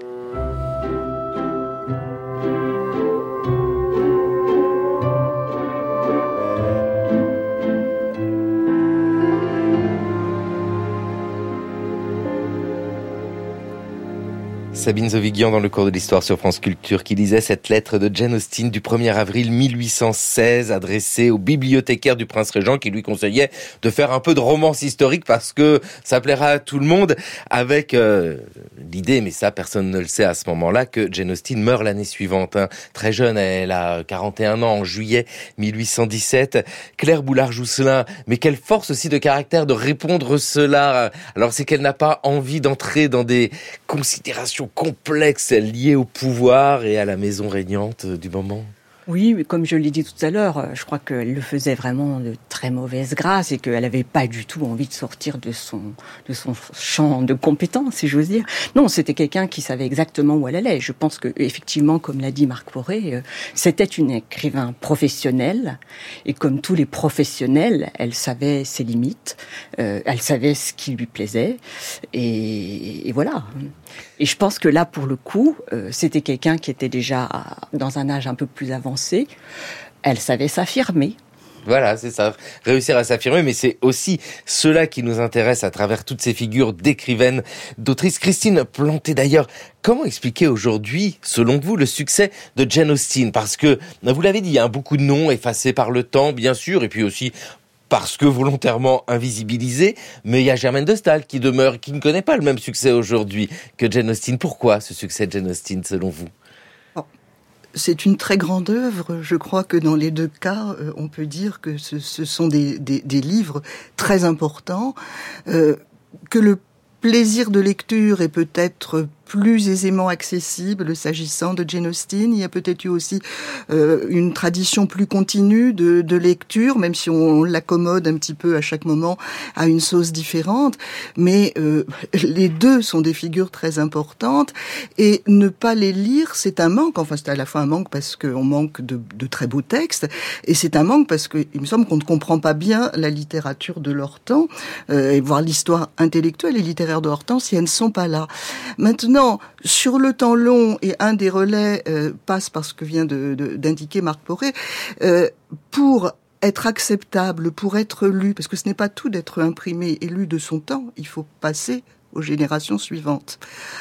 Sabine Zovigian dans le cours de l'histoire sur France Culture qui lisait cette lettre de Jane Austen du premier avril mille huit cent seize adressée au bibliothécaire du prince régent qui lui conseillait de faire un peu de romance historique parce que ça plaira à tout le monde avec euh, l'idée, mais ça personne ne le sait à ce moment-là, que Jane Austen meurt l'année suivante. Hein. Très jeune, elle a quarante et un ans en juillet mille huit cent dix-sept. Claire Boulard-Jousselin, mais quelle force aussi de caractère de répondre cela. Alors c'est qu'elle n'a pas envie d'entrer dans des considérations complexes liées au pouvoir et à la maison régnante du moment. Oui, mais comme je l'ai dit tout à l'heure, je crois qu'elle le faisait vraiment de très mauvaise grâce et qu'elle n'avait pas du tout envie de sortir de son, de son champ de compétences, si j'ose dire. Non, c'était quelqu'un qui savait exactement où elle allait. Je pense que, effectivement, comme l'a dit Marc Poré, c'était une écrivain professionnelle et comme tous les professionnels, elle savait ses limites, euh, elle savait ce qui lui plaisait et, et voilà. Et je pense que là, pour le coup, euh, c'était quelqu'un qui était déjà dans un âge un peu plus avancé. Elle savait s'affirmer. Voilà, c'est ça, réussir à s'affirmer, mais c'est aussi cela qui nous intéresse à travers toutes ces figures d'écrivaines, d'autrices. Christine Planté, d'ailleurs, comment expliquer aujourd'hui, selon vous, le succès de Jane Austen ? Parce que, vous l'avez dit, il y a beaucoup de noms effacés par le temps, bien sûr, et puis aussi parce que volontairement invisibilisés, mais il y a Germaine de Staël qui demeure, qui ne connaît pas le même succès aujourd'hui que Jane Austen. Pourquoi ce succès de Jane Austen, selon vous ? C'est une très grande œuvre. Je crois que dans les deux cas, euh, on peut dire que ce, ce sont des, des, des livres très importants, euh, que le plaisir de lecture est peut-être plus aisément accessible s'agissant de Jane Austen. Il y a peut-être eu aussi euh, une tradition plus continue de, de lecture, même si on, on l'accommode un petit peu à chaque moment à une sauce différente. Mais euh, les deux sont des figures très importantes et ne pas les lire, c'est un manque. Enfin, c'est à la fois un manque parce qu'on manque de, de très beaux textes et c'est un manque parce qu'il me semble qu'on ne comprend pas bien la littérature de leur temps euh, et voir l'histoire intellectuelle et littéraire de leur temps si elles ne sont pas là. Maintenant, sur le temps long, et un des relais euh, passe par ce que vient de, de, d'indiquer Marc Poré, euh, pour être acceptable, pour être lu, parce que ce n'est pas tout d'être imprimé et lu de son temps, il faut passer aux générations suivantes.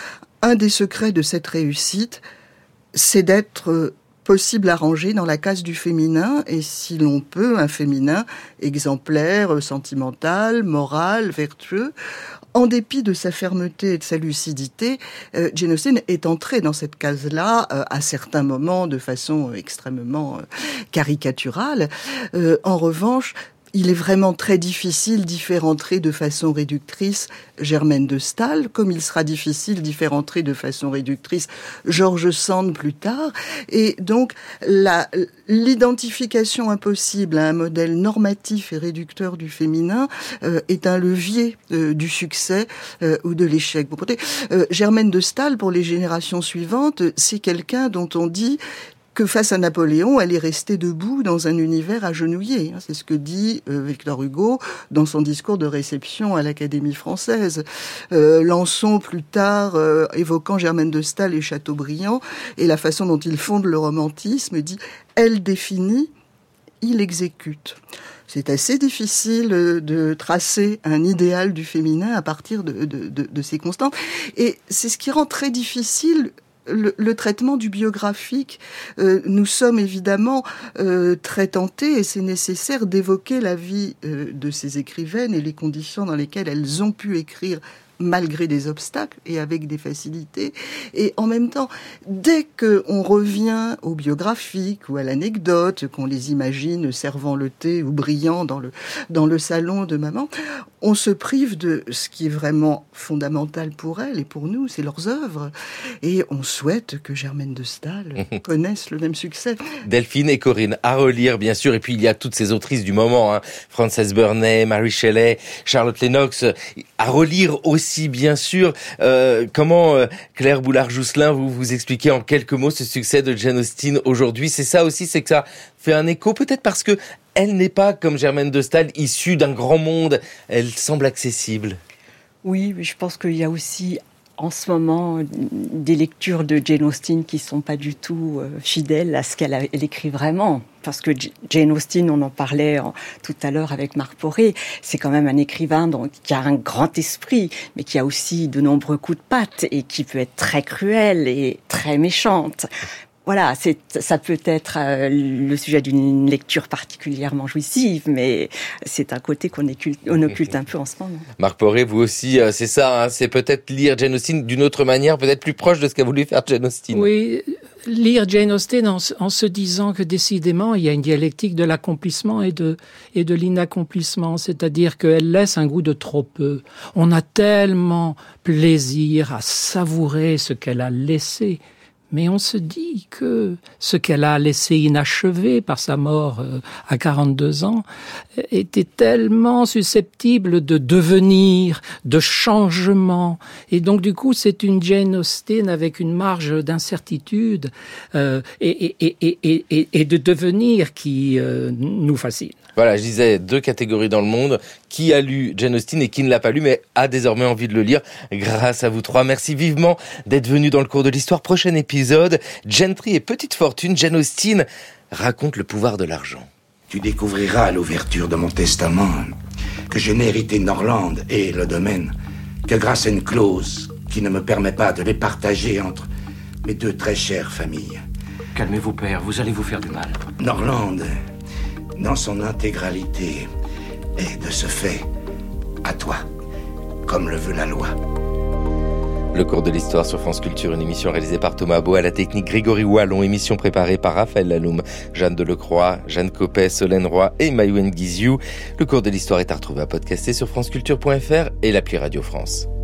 Un des secrets de cette réussite, c'est d'être euh, possible à ranger dans la case du féminin, et si l'on peut, un féminin exemplaire, sentimental, moral, vertueux. En dépit de sa fermeté et de sa lucidité, euh, Jane Austen est entrée dans cette case-là euh, à certains moments de façon extrêmement euh, caricaturale. Euh, en revanche, il est vraiment très difficile d'y faire entrer de façon réductrice Germaine de Staël, comme il sera difficile d'y faire entrer de façon réductrice George Sand plus tard. Et donc, la, l'identification impossible à un modèle normatif et réducteur du féminin euh, est un levier euh, du succès euh, ou de l'échec. Vous comprenez, euh, Germaine de Staël, pour les générations suivantes, c'est quelqu'un dont on dit que face à Napoléon, elle est restée debout dans un univers agenouillé. C'est ce que dit euh, Victor Hugo dans son discours de réception à l'Académie française. Euh, Lançon, plus tard, euh, évoquant Germaine de Staël et Chateaubriand, et la façon dont il fonde le romantisme, dit « Elle définit, il exécute ». C'est assez difficile de tracer un idéal du féminin à partir de, de, de, de ces constantes. Et c'est ce qui rend très difficile Le, le traitement du biographique. Euh, nous sommes évidemment euh, très tentés, et c'est nécessaire d'évoquer la vie euh, de ces écrivaines et les conditions dans lesquelles elles ont pu écrire malgré des obstacles et avec des facilités. Et en même temps, dès qu'on revient au biographique ou à l'anecdote, qu'on les imagine servant le thé ou brillant dans le, dans le salon de maman, on se prive de ce qui est vraiment fondamental pour elles et pour nous, c'est leurs œuvres. Et on souhaite que Germaine de Staël connaisse le même succès. Delphine et Corinne, à relire bien sûr, et puis il y a toutes ces autrices du moment, hein. Frances Burney, Mary Shelley, Charlotte Lennox, à relire aussi bien sûr. Euh, comment euh, Claire Boulard-Jousselin, vous vous expliquez en quelques mots ce succès de Jane Austen aujourd'hui? C'est ça aussi, c'est que ça fait un écho, peut-être parce que elle n'est pas comme Germaine de Staël issue d'un grand monde, elle semble accessible. Oui, je pense qu'il y a aussi en ce moment des lectures de Jane Austen qui sont pas du tout euh, fidèles à ce qu'elle a, elle écrit vraiment. Parce que Jane Austen, on en parlait en, tout à l'heure avec Marc Poré, c'est quand même un écrivain donc, qui a un grand esprit, mais qui a aussi de nombreux coups de patte et qui peut être très cruelle et très méchante. Voilà, c'est, ça peut être euh, le sujet d'une lecture particulièrement jouissive, mais c'est un côté qu'on occulte, on occulte un peu en ce moment. Marc Poré, vous aussi, euh, c'est ça, hein, c'est peut-être lire Jane Austen d'une autre manière, peut-être plus proche de ce qu'a voulu faire Jane Austen. Oui, lire Jane Austen en, en se disant que décidément, il y a une dialectique de l'accomplissement et de, et de l'inaccomplissement, c'est-à-dire qu'elle laisse un goût de trop peu. On a tellement plaisir à savourer ce qu'elle a laissé. Mais on se dit que ce qu'elle a laissé inachevé par sa mort euh, à quarante-deux ans était tellement susceptible de devenir, de changement. Et donc, du coup, c'est une Jane Austen avec une marge d'incertitude euh, et, et, et, et, et, et de devenir qui euh, nous fascine. Voilà, je disais deux catégories dans le monde. Qui a lu Jane Austen et qui ne l'a pas lu, mais a désormais envie de le lire grâce à vous trois. Merci vivement d'être venus dans le cours de l'histoire. Prochain épisode, Gentry et Petite Fortune. Jane Austen raconte le pouvoir de l'argent. Tu découvriras à l'ouverture de mon testament que je n'ai hérité Norland et le domaine que grâce à une clause qui ne me permet pas de les partager entre mes deux très chères familles. Calmez-vous, père, vous allez vous faire du mal. Norland, dans son intégralité, est de ce fait à toi, comme le veut la loi. Le cours de l'histoire sur France Culture, une émission réalisée par Thomas Beau, à la technique Grégory Wallon, émission préparée par Raphaël Laloum, Jeanne Delecroix, Jeanne Copet, Solène Roy et Mayouen Guiziou. Le cours de l'histoire est à retrouver à podcaster sur franceculture point f r et l'appli Radio France.